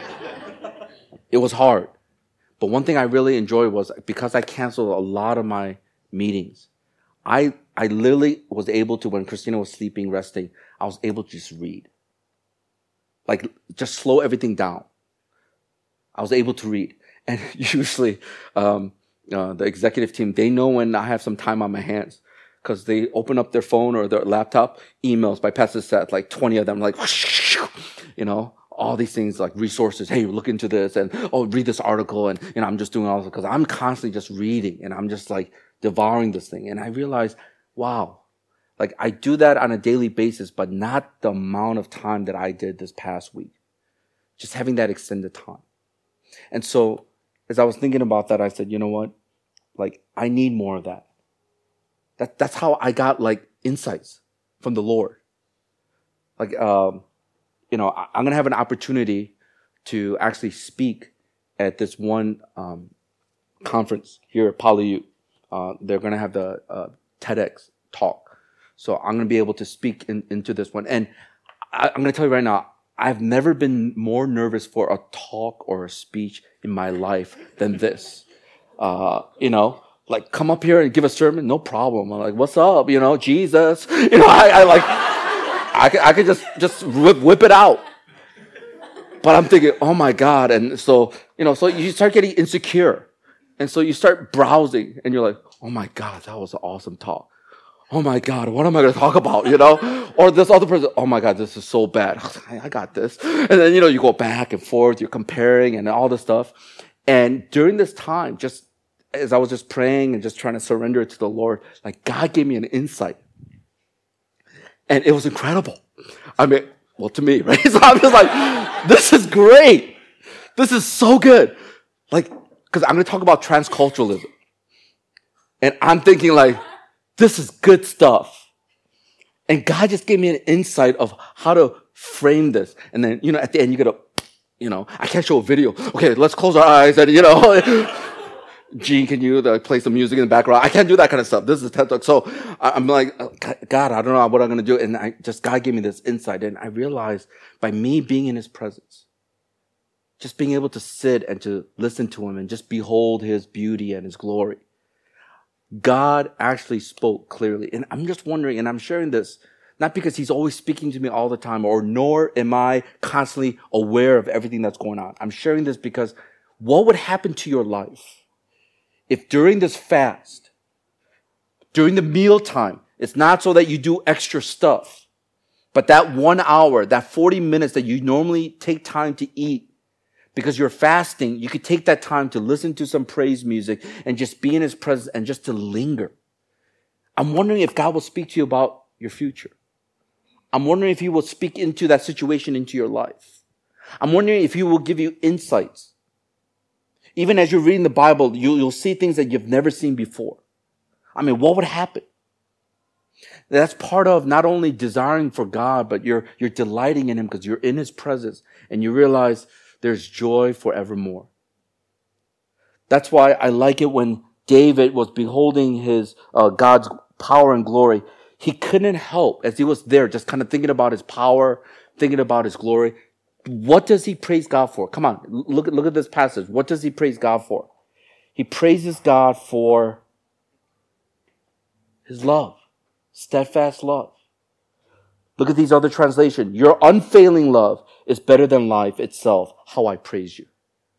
it was hard. But one thing I really enjoyed was because I canceled a lot of my meetings, I, I literally was able to, when Christina was sleeping, resting, I was able to just read. Like, just slow everything down. I was able to read. And usually, um, uh, the executive team, they know when I have some time on my hands because they open up their phone or their laptop, emails by Pastor Seth, like twenty of them, like, you know, all these things like resources. Hey, look into this and, oh, read this article. And, you know, I'm just doing all this because I'm constantly just reading and I'm just like devouring this thing. And I realized, wow, like I do that on a daily basis, but not the amount of time that I did this past week. Just having that extended time. And so as I was thinking about that, I said, you know what? Like, I need more of that. That that's how I got like insights from the Lord. Like, um, you know, I, I'm going to have an opportunity to actually speak at this one um, conference here at PolyU. Uh, they're going to have the uh, TEDx talk. So I'm going to be able to speak in, into this one. And I, I'm going to tell you right now, I've never been more nervous for a talk or a speech in my life than this. Uh, you know, like come up here and give a sermon, no problem. I'm like, what's up? You know, Jesus. You know, I, I like, I could, I could just, just whip, whip it out. But I'm thinking, oh my God. And so, you know, so you start getting insecure. And so you start browsing and you're like, oh my God, that was an awesome talk. Oh my God, what am I going to talk about, you know? Or this other person, oh my God, this is so bad. I got this. And then, you know, you go back and forth, you're comparing and all this stuff. And during this time, just as I was just praying and just trying to surrender it to the Lord, like God gave me an insight. And it was incredible. I mean, well, to me, right? So I'm just like, this is great. This is so good. Like, because I'm going to talk about transculturalism. And I'm thinking like, this is good stuff. And God just gave me an insight of how to frame this. And then, you know, at the end, you gotta, you know, I can't show a video. Okay, let's close our eyes and, you know, Gene, can you uh, play some music in the background? I can't do that kind of stuff. This is a TED Talk. So I'm like, God, I don't know what I'm going to do. And I just, God gave me this insight. And I realized by me being in his presence, just being able to sit and to listen to him and just behold his beauty and his glory, God actually spoke clearly. And I'm just wondering, and I'm sharing this, not because he's always speaking to me all the time, or nor am I constantly aware of everything that's going on. I'm sharing this because what would happen to your life if during this fast, during the mealtime, it's not so that you do extra stuff, but that one hour, that forty minutes that you normally take time to eat, because you're fasting, you could take that time to listen to some praise music and just be in his presence and just to linger. I'm wondering if God will speak to you about your future. I'm wondering if he will speak into that situation, into your life. I'm wondering if he will give you insights. Even as you're reading the Bible, you, you'll see things that you've never seen before. I mean, what would happen? That's part of not only desiring for God, but you're, you're delighting in him because you're in his presence and you realize there's joy forevermore. That's why I like it when David was beholding his uh, God's power and glory. He couldn't help, as he was there, just kind of thinking about his power, thinking about his glory. What does he praise God for? Come on, look, look at this passage. What does he praise God for? He praises God for his love, steadfast love. Look at these other translations. Your unfailing love is better than life itself. How I praise you.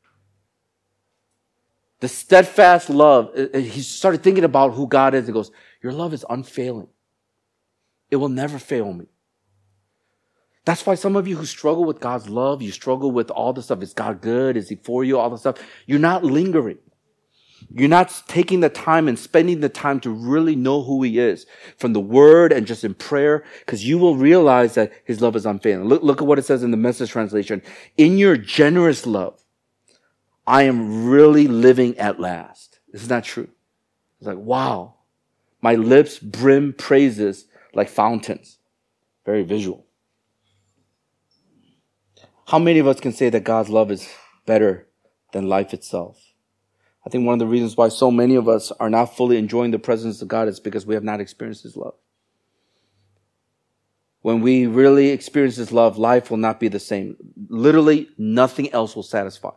The steadfast love, he started thinking about who God is. He goes, your love is unfailing. It will never fail me. That's why some of you who struggle with God's love, you struggle with all the stuff. Is God good? Is he for you? All the stuff. You're not lingering. You're not taking the time and spending the time to really know who he is from the word and just in prayer, because you will realize that his love is unfailing. Look, look at what it says in the Message translation. In your generous love, I am really living at last. Isn't that true? It's like, wow. My lips brim praises like fountains. Very visual. How many of us can say that God's love is better than life itself? I think one of the reasons why so many of us are not fully enjoying the presence of God is because we have not experienced his love. When we really experience his love, life will not be the same. Literally, nothing else will satisfy.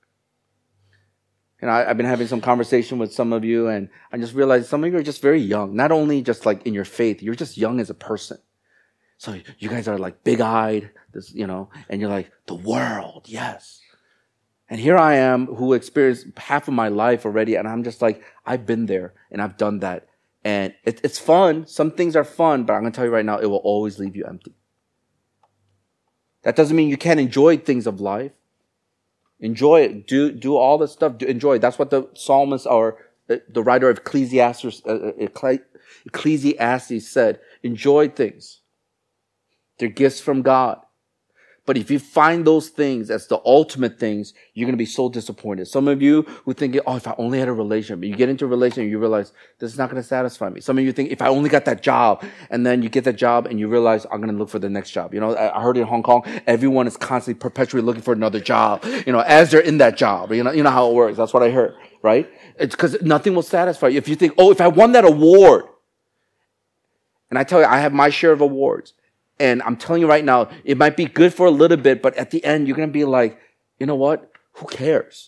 And I, I've been having some conversation with some of you, and I just realized some of you are just very young. Not only just like in your faith, you're just young as a person. So you guys are like big-eyed, this, you know, and you're like, the world, yes. And here I am who experienced half of my life already, and I'm just like, I've been there, and I've done that. And it, it's fun. Some things are fun, but I'm going to tell you right now, it will always leave you empty. That doesn't mean you can't enjoy things of life. Enjoy it. Do do all the stuff. Do, enjoy it. That's what the psalmist or the, the writer of Ecclesiastes, uh, Ecclesiastes said. Enjoy things. They're gifts from God. But if you find those things as the ultimate things, you're going to be so disappointed. Some of you who think, oh, if I only had a relationship. You get into a relationship, you realize this is not going to satisfy me. Some of you think, if I only got that job, and then you get that job and you realize, I'm going to look for the next job. You know, I heard in Hong Kong, everyone is constantly perpetually looking for another job, you know, as they're in that job. You know, you know how it works. That's what I heard, right? It's because nothing will satisfy you. If you think, oh, if I won that award, and I tell you, I have my share of awards. And I'm telling you right now, it might be good for a little bit, but at the end, you're going to be like, you know what? Who cares?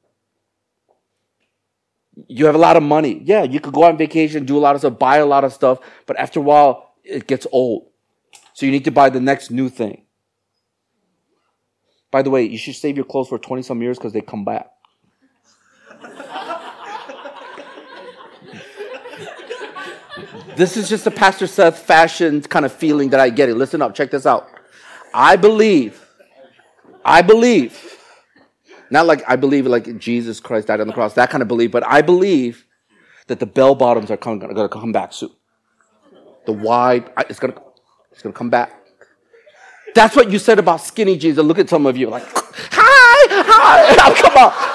You have a lot of money. Yeah, you could go on vacation, do a lot of stuff, buy a lot of stuff, but after a while, it gets old. So you need to buy the next new thing. By the way, you should save your clothes for twenty-some years because they come back. This is just a Pastor Seth fashion kind of feeling that I get it. Listen up. Check this out. I believe, I believe, not like I believe like Jesus Christ died on the cross, that kind of belief, but I believe that the bell bottoms are going to come back soon. The wide, it's going to, it's going to come back. That's what you said about skinny jeans. And look at some of you like, hi, hi. Oh, come on.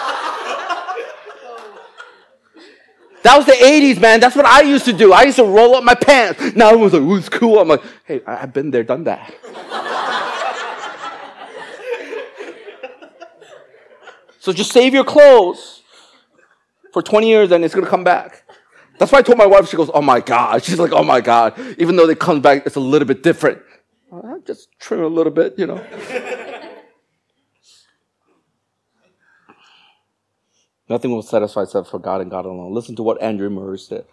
That was the eighties, man. That's what I used to do. I used to roll up my pants. Now everyone's like, ooh, it's cool. I'm like, hey, I've been there, done that. So just save your clothes for twenty years and it's going to come back. That's why I told my wife, she goes, oh my God. She's like, oh my God. Even though they come back, it's a little bit different. I'll just trim a little bit, you know. Nothing will satisfy except for God and God alone. Listen to what Andrew Murray said.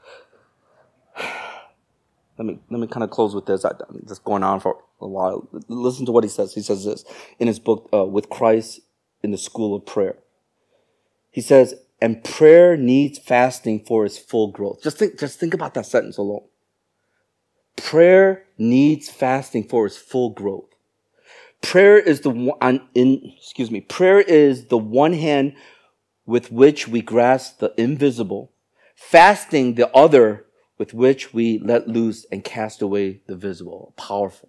Let me let me kind of close with this. I'm just going on for a while. Listen to what he says. He says this in his book, uh, With Christ in the School of Prayer. He says, and prayer needs fasting for its full growth. Just think, just think about that sentence alone. Prayer needs fasting for its full growth. Prayer is the one, in, excuse me, prayer is the one hand with which we grasp the invisible, fasting the other with which we let loose and cast away the visible. Powerful.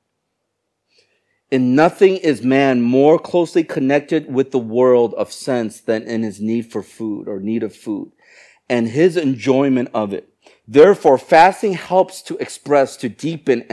In nothing is man more closely connected with the world of sense than in his need for food or need of food and his enjoyment of it. Therefore, fasting helps to express, to deepen, and com-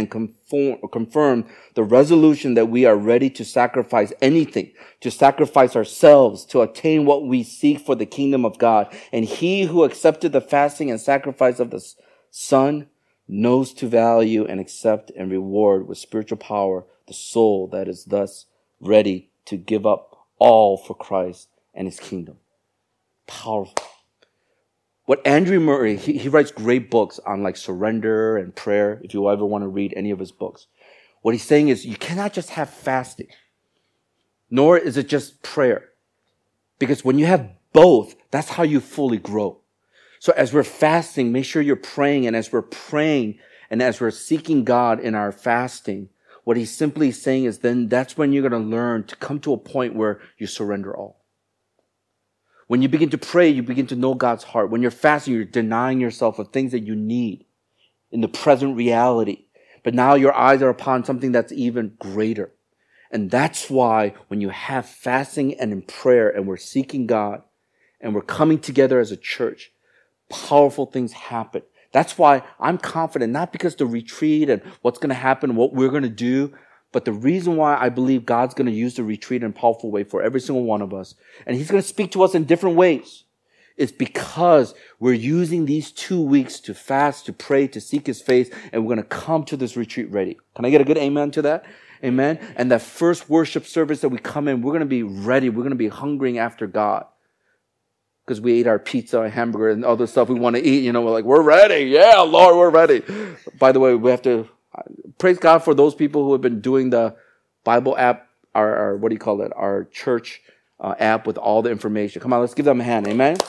conform, confirm the resolution that we are ready to sacrifice anything, to sacrifice ourselves, to attain what we seek for the kingdom of God. And he who accepted the fasting and sacrifice of the Son knows to value and accept and reward with spiritual power the soul that is thus ready to give up all for Christ and his kingdom. Powerful. What Andrew Murray, he, he writes great books on like surrender and prayer, if you ever want to read any of his books. What he's saying is you cannot just have fasting, nor is it just prayer. Because when you have both, that's how you fully grow. So as we're fasting, make sure you're praying. And as we're praying and as we're seeking God in our fasting, what he's simply saying is then that's when you're going to learn to come to a point where you surrender all. When you begin to pray, you begin to know God's heart. When you're fasting, you're denying yourself of things that you need in the present reality. But now your eyes are upon something that's even greater. And that's why when you have fasting and in prayer and we're seeking God and we're coming together as a church, powerful things happen. That's why I'm confident, not because the retreat and what's going to happen, what we're going to do, but the reason why I believe God's going to use the retreat in a powerful way for every single one of us, and he's going to speak to us in different ways, is because we're using these two weeks to fast, to pray, to seek his face, and we're going to come to this retreat ready. Can I get a good amen to that? Amen. And that first worship service that we come in, we're going to be ready. We're going to be hungering after God. Because we ate our pizza and hamburger and other stuff we want to eat. You know, we're like, we're ready. Yeah, Lord, we're ready. By the way, we have to praise God for those people who have been doing the Bible app, our, our what do you call it, our church uh, app with all the information. Come on, let's give them a hand. Amen.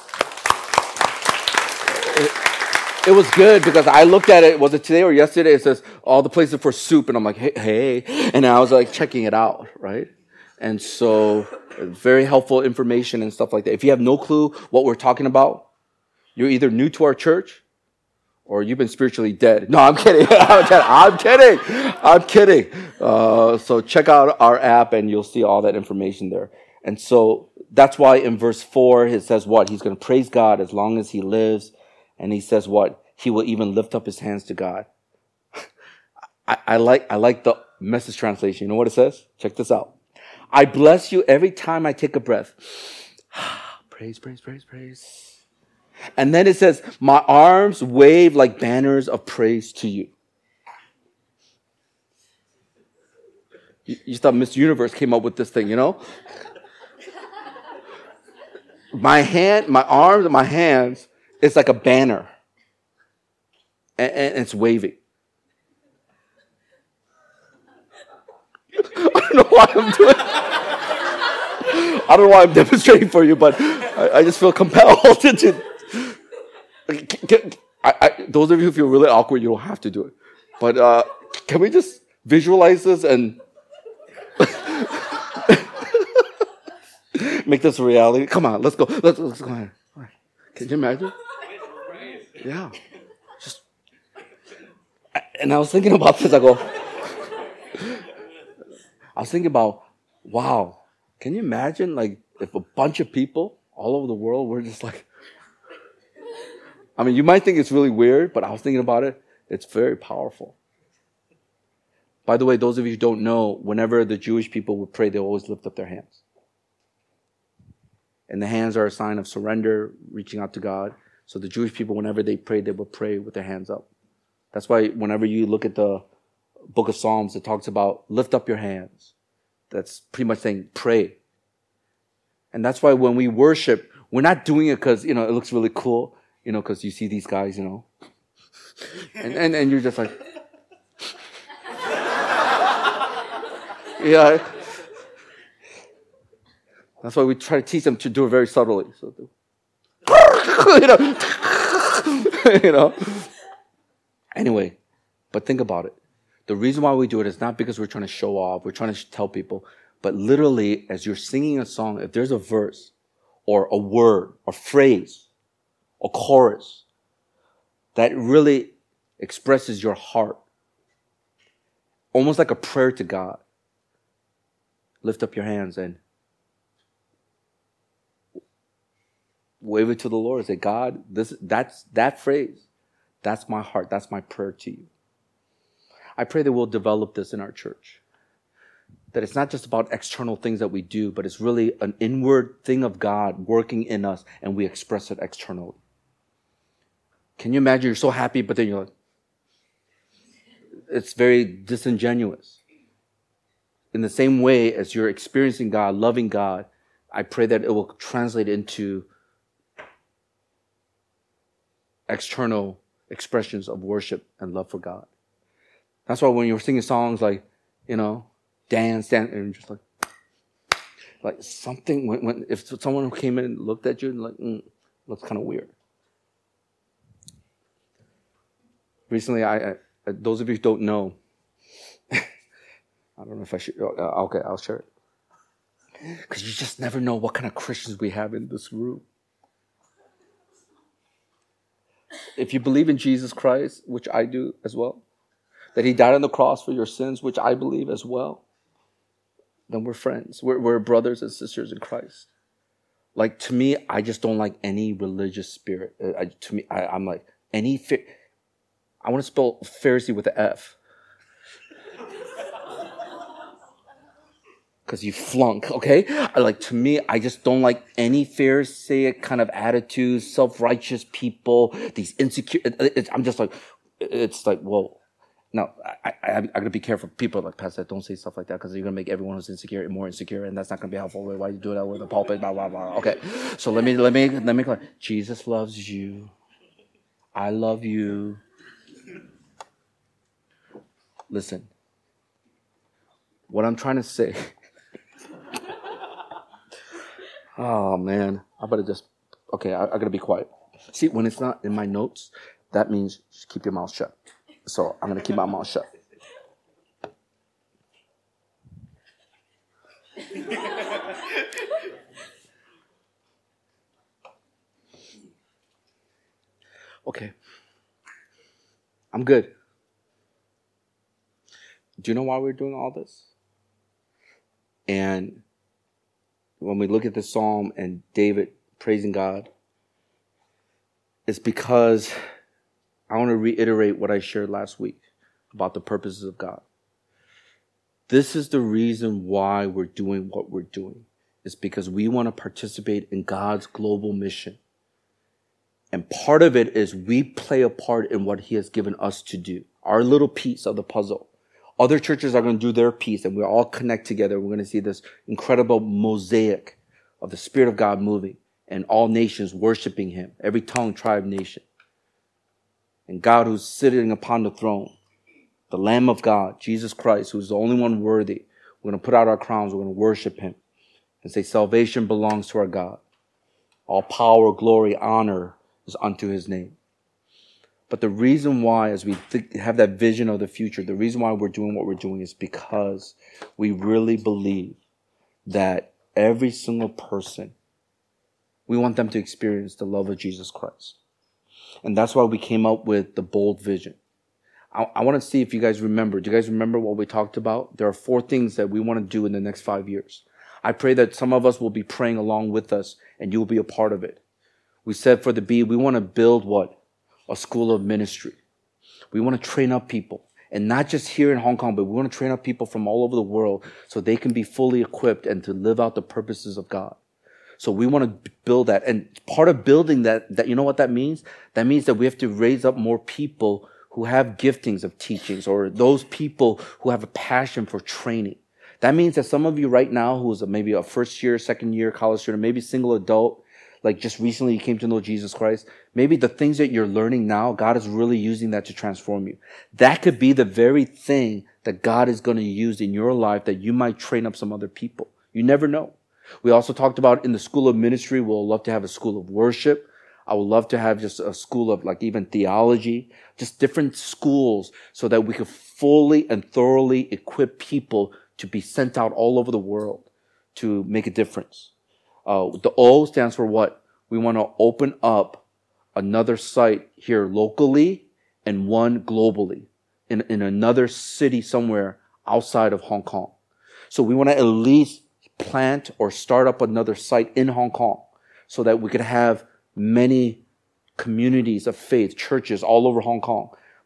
It, it was good because I looked at it. Was it today or yesterday? It says all the places for soup. And I'm like, hey, hey. And I was like checking it out, right? And so very helpful information and stuff like that. If you have no clue what we're talking about, you're either new to our church or you've been spiritually dead. No, I'm kidding. I'm kidding. I'm kidding. I'm kidding. Uh, so check out our app and you'll see all that information there. And so that's why in verse four, it says what? He's going to praise God as long as he lives. And he says what? He will even lift up his hands to God. I, I like, I like the Message translation. You know what it says? Check this out. I bless you every time I take a breath. Praise, praise, praise, praise. And then it says, my arms wave like banners of praise to you. You, you thought Miss Universe came up with this thing, you know? My hand, my arms and my hands, it's like a banner. And, and it's waving. I don't know why I'm doing it. I don't know why I'm demonstrating for you, but I, I just feel compelled to do. I, I, those of you who feel really awkward, you don't have to do it. But uh, can we just visualize this and make this a reality? Come on, let's go. Let's, let's go ahead. Can you imagine? Yeah. Just. And I was thinking about this. I go. I was thinking about, wow, can you imagine like if a bunch of people all over the world were just like, I mean, you might think it's really weird, but I was thinking about it. It's very powerful. By the way, those of you who don't know, whenever the Jewish people would pray, they always lift up their hands. And the hands are a sign of surrender, reaching out to God. So the Jewish people, whenever they prayed, they would pray with their hands up. That's why whenever you look at the book of Psalms, it talks about lift up your hands. That's pretty much saying pray. And that's why when we worship, we're not doing it because, you know, it looks really cool, you know, because you see these guys, you know, and, and, and you're just like, yeah. That's why we try to teach them to do it very subtly. So, you know, you know. Anyway, but think about it. The reason why we do it is not because we're trying to show off, we're trying to tell people, but literally as you're singing a song, if there's a verse or a word or phrase or chorus that really expresses your heart, almost like a prayer to God, lift up your hands and wave it to the Lord and say, God, this that's that phrase, that's my heart, that's my prayer to you. I pray that we'll develop this in our church. That it's not just about external things that we do, but it's really an inward thing of God working in us, and we express it externally. Can you imagine you're so happy, but then you're like, it's very disingenuous. In the same way as you're experiencing God, loving God, I pray that it will translate into external expressions of worship and love for God. That's why when you're singing songs like, you know, dance, dance, and just like, like something, when, when if someone came in and looked at you and like, mm, looks kind of weird. Recently, I, I those of you who don't know, I don't know if I should, okay, I'll share it. Because you just never know what kind of Christians we have in this room. If you believe in Jesus Christ, which I do as well, that he died on the cross for your sins, which I believe as well, then we're friends. We're, we're brothers and sisters in Christ. Like, to me, I just don't like any religious spirit. I, to me, I, I'm like, any, I want to spell Pharisee with an F. Because you flunk, okay? Like, to me, I just don't like any Pharisaic kind of attitudes, self-righteous people, these insecure, it, it, I'm just like, it's like, whoa. Now, I, I, I got to be careful. People are like, Pastor, don't say stuff like that because you're going to make everyone who's insecure more insecure, and that's not going to be helpful. Why do you do that with the pulpit, blah, blah, blah. Okay, so let me, let me, let me, Jesus loves you. I love you. Listen, what I'm trying to say, oh man, I better just, okay, I, I gotta be quiet. See, when it's not in my notes, that means just keep your mouth shut. So I'm gonna keep my mouth shut. Okay, I'm good. Do you know why we're doing all this? And when we look at the psalm and David praising God, it's because I want to reiterate what I shared last week about the purposes of God. This is the reason why we're doing what we're doing. It's because we want to participate in God's global mission. And part of it is we play a part in what he has given us to do, our little piece of the puzzle. Other churches are going to do their piece, and we all connect together. We're going to see this incredible mosaic of the Spirit of God moving and all nations worshiping him, every tongue, tribe, nation. And God who's sitting upon the throne, the Lamb of God, Jesus Christ, who's the only one worthy. We're going to put out our crowns. We're going to worship him and say salvation belongs to our God. All power, glory, honor is unto his name. But the reason why, as we think, have that vision of the future, the reason why we're doing what we're doing is because we really believe that every single person, we want them to experience the love of Jesus Christ. And that's why we came up with the bold vision. I, I want to see if you guys remember. Do you guys remember what we talked about? There are four things that we want to do in the next five years. I pray that some of us will be praying along with us and you will be a part of it. We said for the B, we want to build what? A school of ministry. We want to train up people, and not just here in Hong Kong, but we want to train up people from all over the world so they can be fully equipped and to live out the purposes of God. So we want to build that. And part of building that, that, you know what that means? That means that we have to raise up more people who have giftings of teachings, or those people who have a passion for training. That means that some of you right now, who's maybe a first year, second year college student, maybe single adult, like just recently you came to know Jesus Christ, maybe the things that you're learning now, God is really using that to transform you. That could be the very thing that God is going to use in your life that you might train up some other people. You never know. We also talked about in the school of ministry, we'll love to have a school of worship. I would love to have just a school of like even theology, just different schools so that we could fully and thoroughly equip people to be sent out all over the world to make a difference. Uh, the O stands for what? We want to open up another site here locally and one globally in, in another city somewhere outside of Hong Kong. So we want to at least plant or start up another site in Hong Kong so that we could have many communities of faith, churches all over Hong Kong.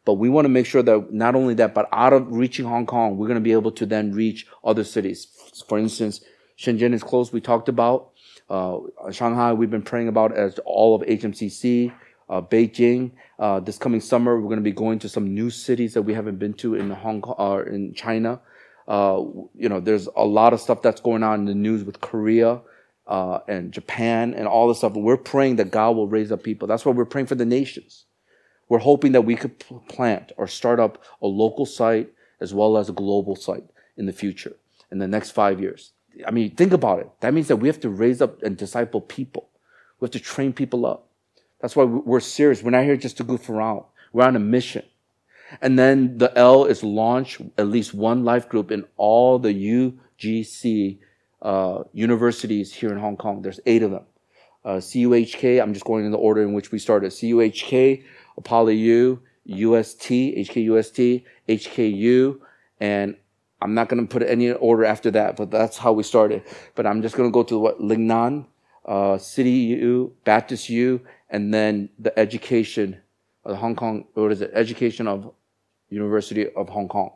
But we want to make sure that not only that, but out of reaching Hong Kong, we're going to be able to then reach other cities. For instance, Shenzhen is close, we talked about. Uh, Shanghai, we've been praying about as all of H M C C. Uh, Beijing, uh, this coming summer, we're going to be going to some new cities that we haven't been to in Hong Kong or uh, in China. Uh, you know, there's a lot of stuff that's going on in the news with Korea uh, and Japan and all this stuff. And we're praying that God will raise up people. That's why we're praying for the nations. We're hoping that we could plant or start up a local site as well as a global site in the future, in the next five years. I mean, think about it. That means that we have to raise up and disciple people. We have to train people up. That's why we're serious. We're not here just to goof around. We're on a mission. And then the L is launch at least one life group in all the U G C uh, universities here in Hong Kong. There's eight of them. Uh, C U H K, I'm just going in the order in which we started. C U H K, Apollo U, U S T, H K U S T, H K U, and I'm not going to put any order after that, but that's how we started. But I'm just going to go to what? Lingnan, uh, City U, Baptist U, and then the education of Hong Kong, what is it? Education of University of Hong Kong.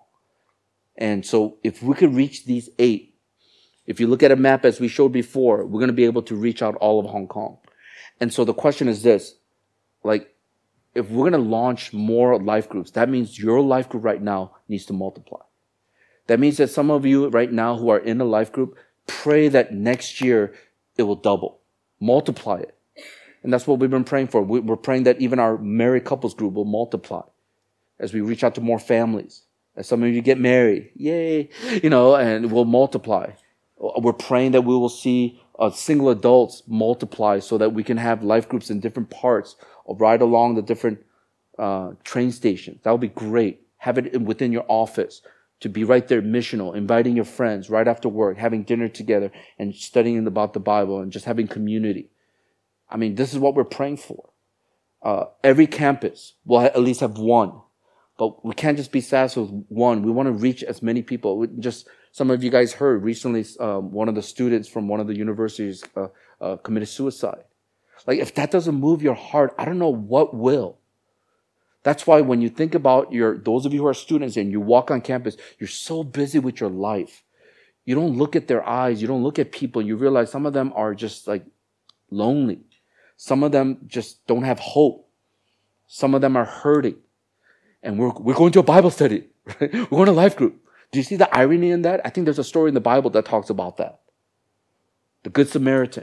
And so if we could reach these eight, if you look at a map as we showed before, we're going to be able to reach out all of Hong Kong. And so the question is this, like, if we're going to launch more life groups, that means your life group right now needs to multiply. That means that some of you right now who are in a life group, pray that next year it will double, multiply it. And that's what we've been praying for. We're praying that even our married couples group will multiply as we reach out to more families. As some of you get married, yay, you know, and we'll multiply. We're praying that we will see uh, single adults multiply so that we can have life groups in different parts or right along the different uh, train stations. That would be great. Have it within your office to be right there missional, inviting your friends right after work, having dinner together and studying about the Bible and just having community. I mean, this is what we're praying for. Uh, every campus will at least have one. But we can't just be satisfied with one. We want to reach as many people. We just some of you guys heard recently, um, one of the students from one of the universities uh, uh, committed suicide. Like, if that doesn't move your heart, I don't know what will. That's why when you think about your, those of you who are students and you walk on campus, you're so busy with your life. You don't look at their eyes. You don't look at people. You realize some of them are just like lonely. Some of them just don't have hope. Some of them are hurting. And we're, we're going to a Bible study, right? We're going to a life group. Do you see the irony in that? I think there's a story in the Bible that talks about that. The Good Samaritan.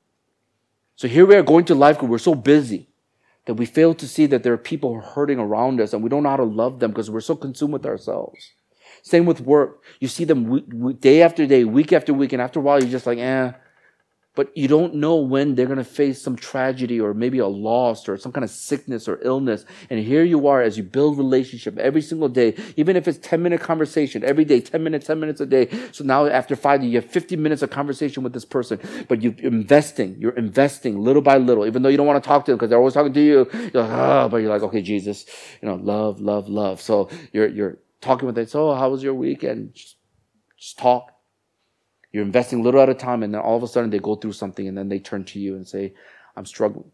So here we are going to life group. We're so busy that we fail to see that there are people who are hurting around us and we don't know how to love them because we're so consumed with ourselves. Same with work. You see them week, week, day after day, week after week, and after a while you're just like, eh. But you don't know when they're going to face some tragedy or maybe a loss or some kind of sickness or illness. And here you are as you build relationship every single day, even if it's ten minute conversation every day, ten minutes, ten minutes a day. So now after five, you have fifty minutes of conversation with this person, but you're investing, you're investing little by little, even though you don't want to talk to them because they're always talking to you. You're like, oh, but you're like, okay, Jesus, you know, love, love, love. So you're, you're talking with them. So how was your weekend? Just, just talk. You're investing a little at a time, and then all of a sudden they go through something, and then they turn to you and say, I'm struggling.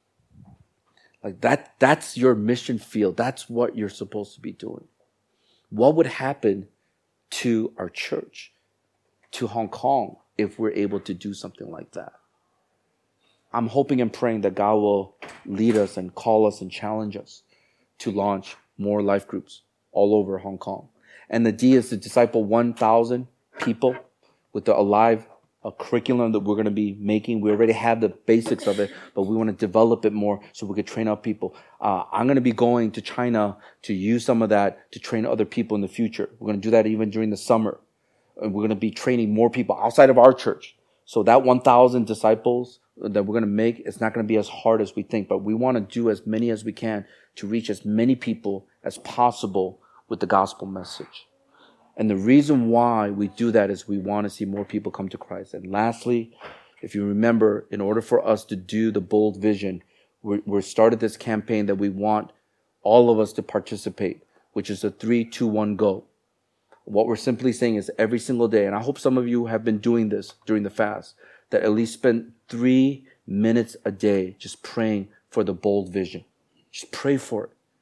Like that, that's your mission field. That's what you're supposed to be doing. What would happen to our church, to Hong Kong, if we're able to do something like that? I'm hoping and praying that God will lead us and call us and challenge us to launch more life groups all over Hong Kong. And the D is to disciple one thousand people with the Alive a curriculum that we're going to be making. We already have the basics of it, but we want to develop it more so we could train up people. Uh, I'm going to be going to China to use some of that to train other people in the future. We're going to do that even during the summer. And we're going to be training more people outside of our church. So that one thousand disciples that we're going to make, it's not going to be as hard as we think, but we want to do as many as we can to reach as many people as possible with the gospel message. And the reason why we do that is we want to see more people come to Christ. And lastly, if you remember, in order for us to do the bold vision, we we started this campaign that we want all of us to participate, which is a three, two, one, go. What we're simply saying is every single day, and I hope some of you have been doing this during the fast, that at least spend three minutes a day just praying for the bold vision. Just pray for it.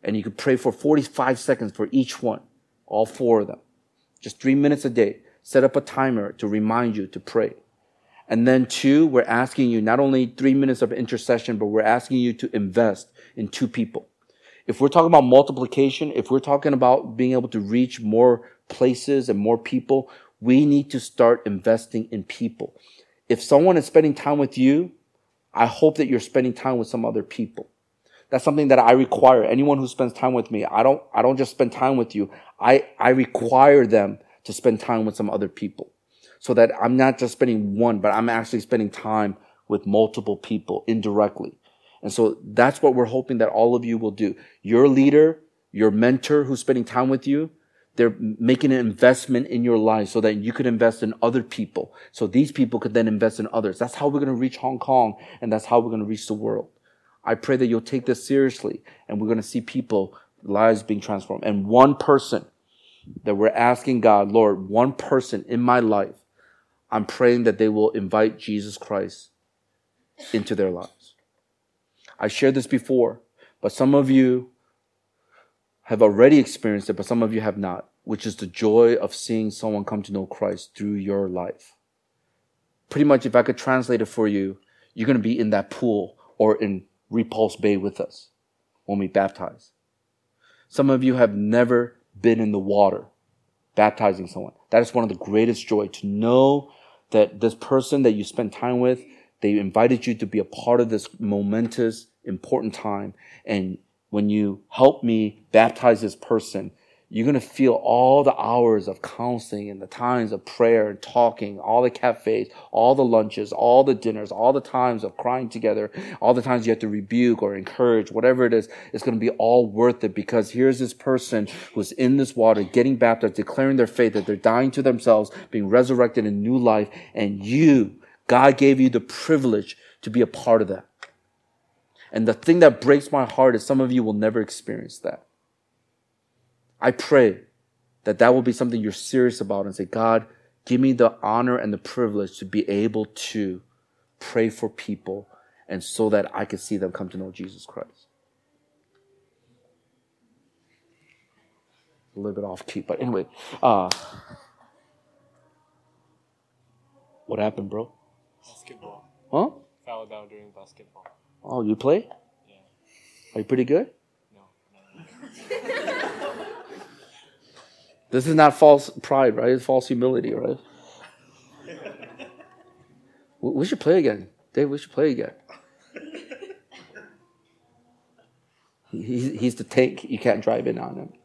And you could pray for forty-five seconds for each one, all four of them. Just three minutes a day. Set up a timer to remind you to pray. And then two, we're asking you not only three minutes of intercession, but we're asking you to invest in two people. If we're talking about multiplication, if we're talking about being able to reach more places and more people, we need to start investing in people. If someone is spending time with you, I hope that you're spending time with some other people. That's something that I require. Anyone who spends time with me, I don't, I don't just spend time with you. I, I require them to spend time with some other people so that I'm not just spending one, but I'm actually spending time with multiple people indirectly. And so that's what we're hoping that all of you will do. Your leader, your mentor who's spending time with you, they're making an investment in your life so that you could invest in other people. So these people could then invest in others. That's how we're going to reach Hong Kong, and that's how we're going to reach the world. I pray that you'll take this seriously, and we're going to see people, lives being transformed. And one person that we're asking God, Lord, one person in my life, I'm praying that they will invite Jesus Christ into their lives. I shared this before, but some of you have already experienced it, but some of you have not, which is the joy of seeing someone come to know Christ through your life. Pretty much, if I could translate it for you, you're going to be in that pool or in Repulse Bay with us when we baptize. Some of you have never been in the water baptizing someone. That is one of the greatest joy, to know that this person that you spend time with, they invited you to be a part of this momentous, important time. And when you help me baptize this person, you're going to feel all the hours of counseling and the times of prayer and talking, all the cafes, all the lunches, all the dinners, all the times of crying together, all the times you have to rebuke or encourage, whatever it is, it's going to be all worth it, because here's this person who's in this water, getting baptized, declaring their faith, that they're dying to themselves, being resurrected in new life, and you, God gave you the privilege to be a part of that. And the thing that breaks my heart is some of you will never experience that. I pray that that will be something you're serious about and say, God, give me the honor and the privilege to be able to pray for people, and so that I can see them come to know Jesus Christ. A little bit off key, but anyway. Uh, what happened, bro? Basketball. Huh? Fell down during basketball. Oh, you play? Yeah. Are you pretty good? No. This is not false pride, right? It's false humility, right? We should play again. Dave, we should play again. He's, he's the tank. You can't drive in on him.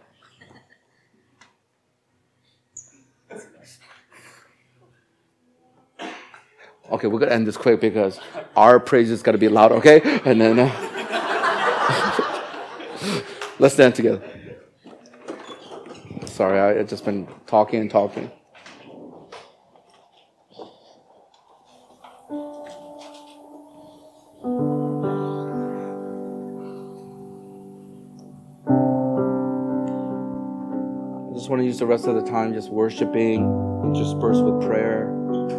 Okay, we're going to end this quick because our praise is going to be loud, okay? And then uh, let's stand together. Sorry, I, I've just been talking and talking. I just want to use the rest of the time just worshiping, interspersed with prayer.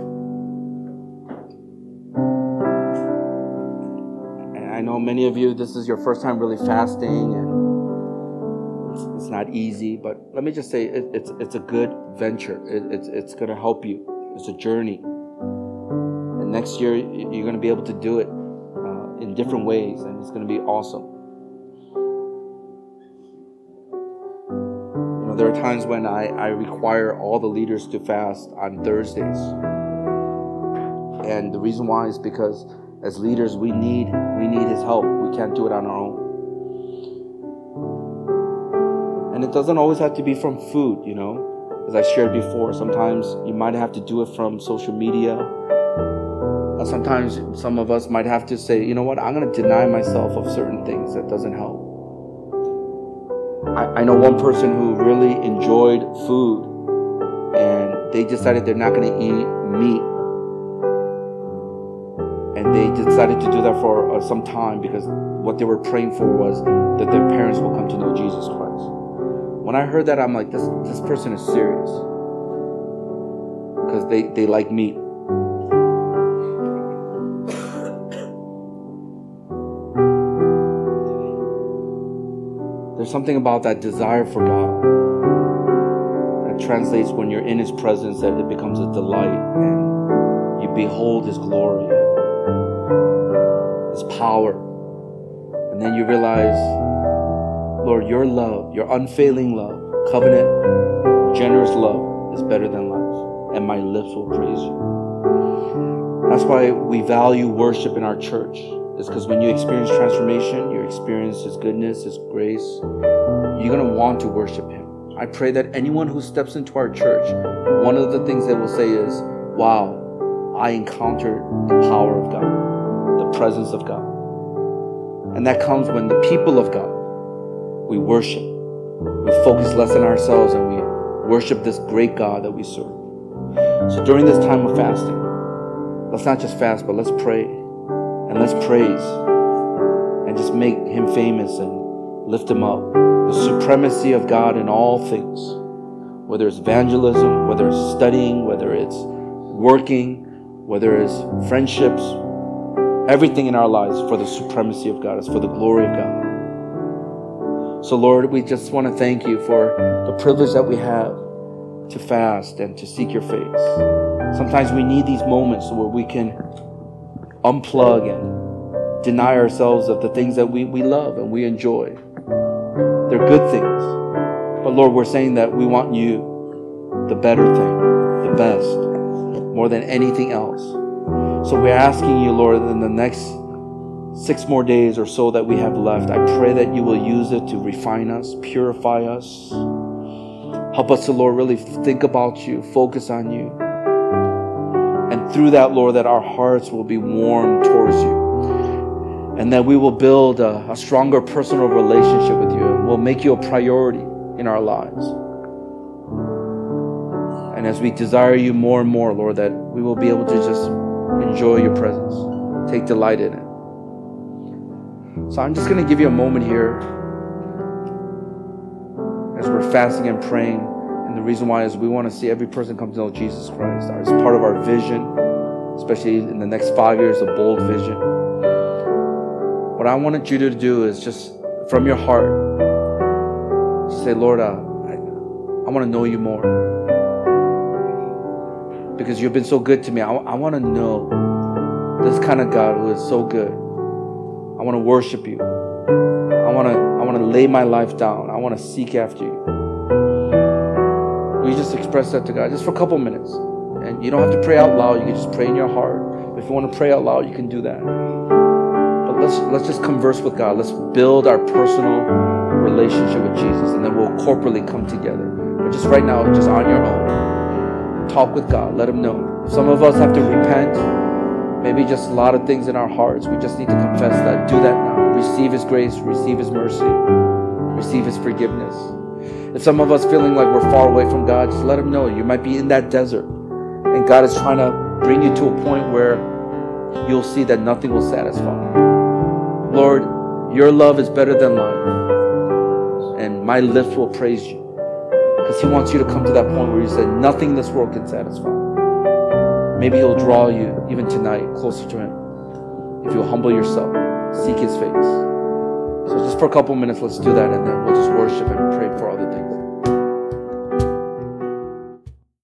And I know many of you, this is your first time really fasting, and it's not easy, but let me just say it, it's it's a good venture. It, it's it's going to help you. It's a journey. And next year, you're going to be able to do it uh, in different ways, and it's going to be awesome. You know, there are times when I, I require all the leaders to fast on Thursdays. And the reason why is because as leaders, we need we need His help. We can't do it on our own. And it doesn't always have to be from food, you know. As I shared before, sometimes you might have to do it from social media. Uh, sometimes some of us might have to say, you know what, I'm going to deny myself of certain things. That doesn't help. I, I know one person who really enjoyed food, and they decided they're not going to eat meat. And they decided to do that for uh, some time because what they were praying for was that their parents will come to know Jesus Christ. When I heard that, I'm like, this this person is serious. Because they, they like meat. there's something about that desire for God that translates when you're in His presence, that it becomes a delight and you behold His glory, His power. And then you realize, Lord, your love, your unfailing love, covenant, generous love is better than life, and my lips will praise you. That's why we value worship in our church. It's because when you experience transformation, you experience His goodness, His grace, you're going to want to worship Him. I pray that anyone who steps into our church, one of the things they will say is, wow, I encountered the power of God, the presence of God. And that comes when the people of God, we worship. We focus less on ourselves and we worship this great God that we serve. So during this time of fasting, let's not just fast, but let's pray and let's praise and just make Him famous and lift Him up. The supremacy of God in all things, whether it's evangelism, whether it's studying, whether it's working, whether it's friendships, everything in our lives for the supremacy of God. It's for the glory of God. So Lord, we just want to thank you for the privilege that we have to fast and to seek your face. Sometimes we need these moments where we can unplug and deny ourselves of the things that we, we love and we enjoy. They're good things. But Lord, we're saying that we want you, the better thing, the best, more than anything else. So we're asking you, Lord, in the next six more days or so that we have left, I pray that you will use it to refine us, purify us. Help us to, Lord, really think about you, focus on you. And through that, Lord, that our hearts will be warm towards you. And that we will build a, a stronger personal relationship with you. And we'll make you a priority in our lives. And as we desire you more and more, Lord, that we will be able to just enjoy your presence, take delight in it. So I'm just going to give you a moment here as we're fasting and praying. And the reason why is we want to see every person come to know Jesus Christ. It's part of our vision, especially in the next five years, a bold vision. What I wanted you to do is just from your heart, say, Lord, uh, I, I want to know you more. Because you've been so good to me. I, I want to know this kind of God who is so good. I want to worship you. I want to I want to lay my life down. I want to seek after you. Will you just express that to God just for a couple minutes? And you don't have to pray out loud. You can just pray in your heart. If you want to pray out loud, you can do that. But let's let's just converse with God. Let's build our personal relationship with Jesus, and then we'll corporately come together. But just right now, just on your own, talk with God. Let Him know. Some of us have to repent. Maybe just a lot of things in our hearts. We just need to confess that. Do that now. Receive His grace. Receive His mercy. Receive His forgiveness. If some of us feeling like we're far away from God, just let Him know. You might be in that desert. And God is trying to bring you to a point where you'll see that nothing will satisfy. Lord, your love is better than life. And my lips will praise you. Because He wants you to come to that point where you say, nothing in this world can satisfy. Maybe He'll draw you, even tonight, closer to Him. If you'll humble yourself, seek His face. So just for a couple minutes, let's do that, and then we'll just worship and pray for other things.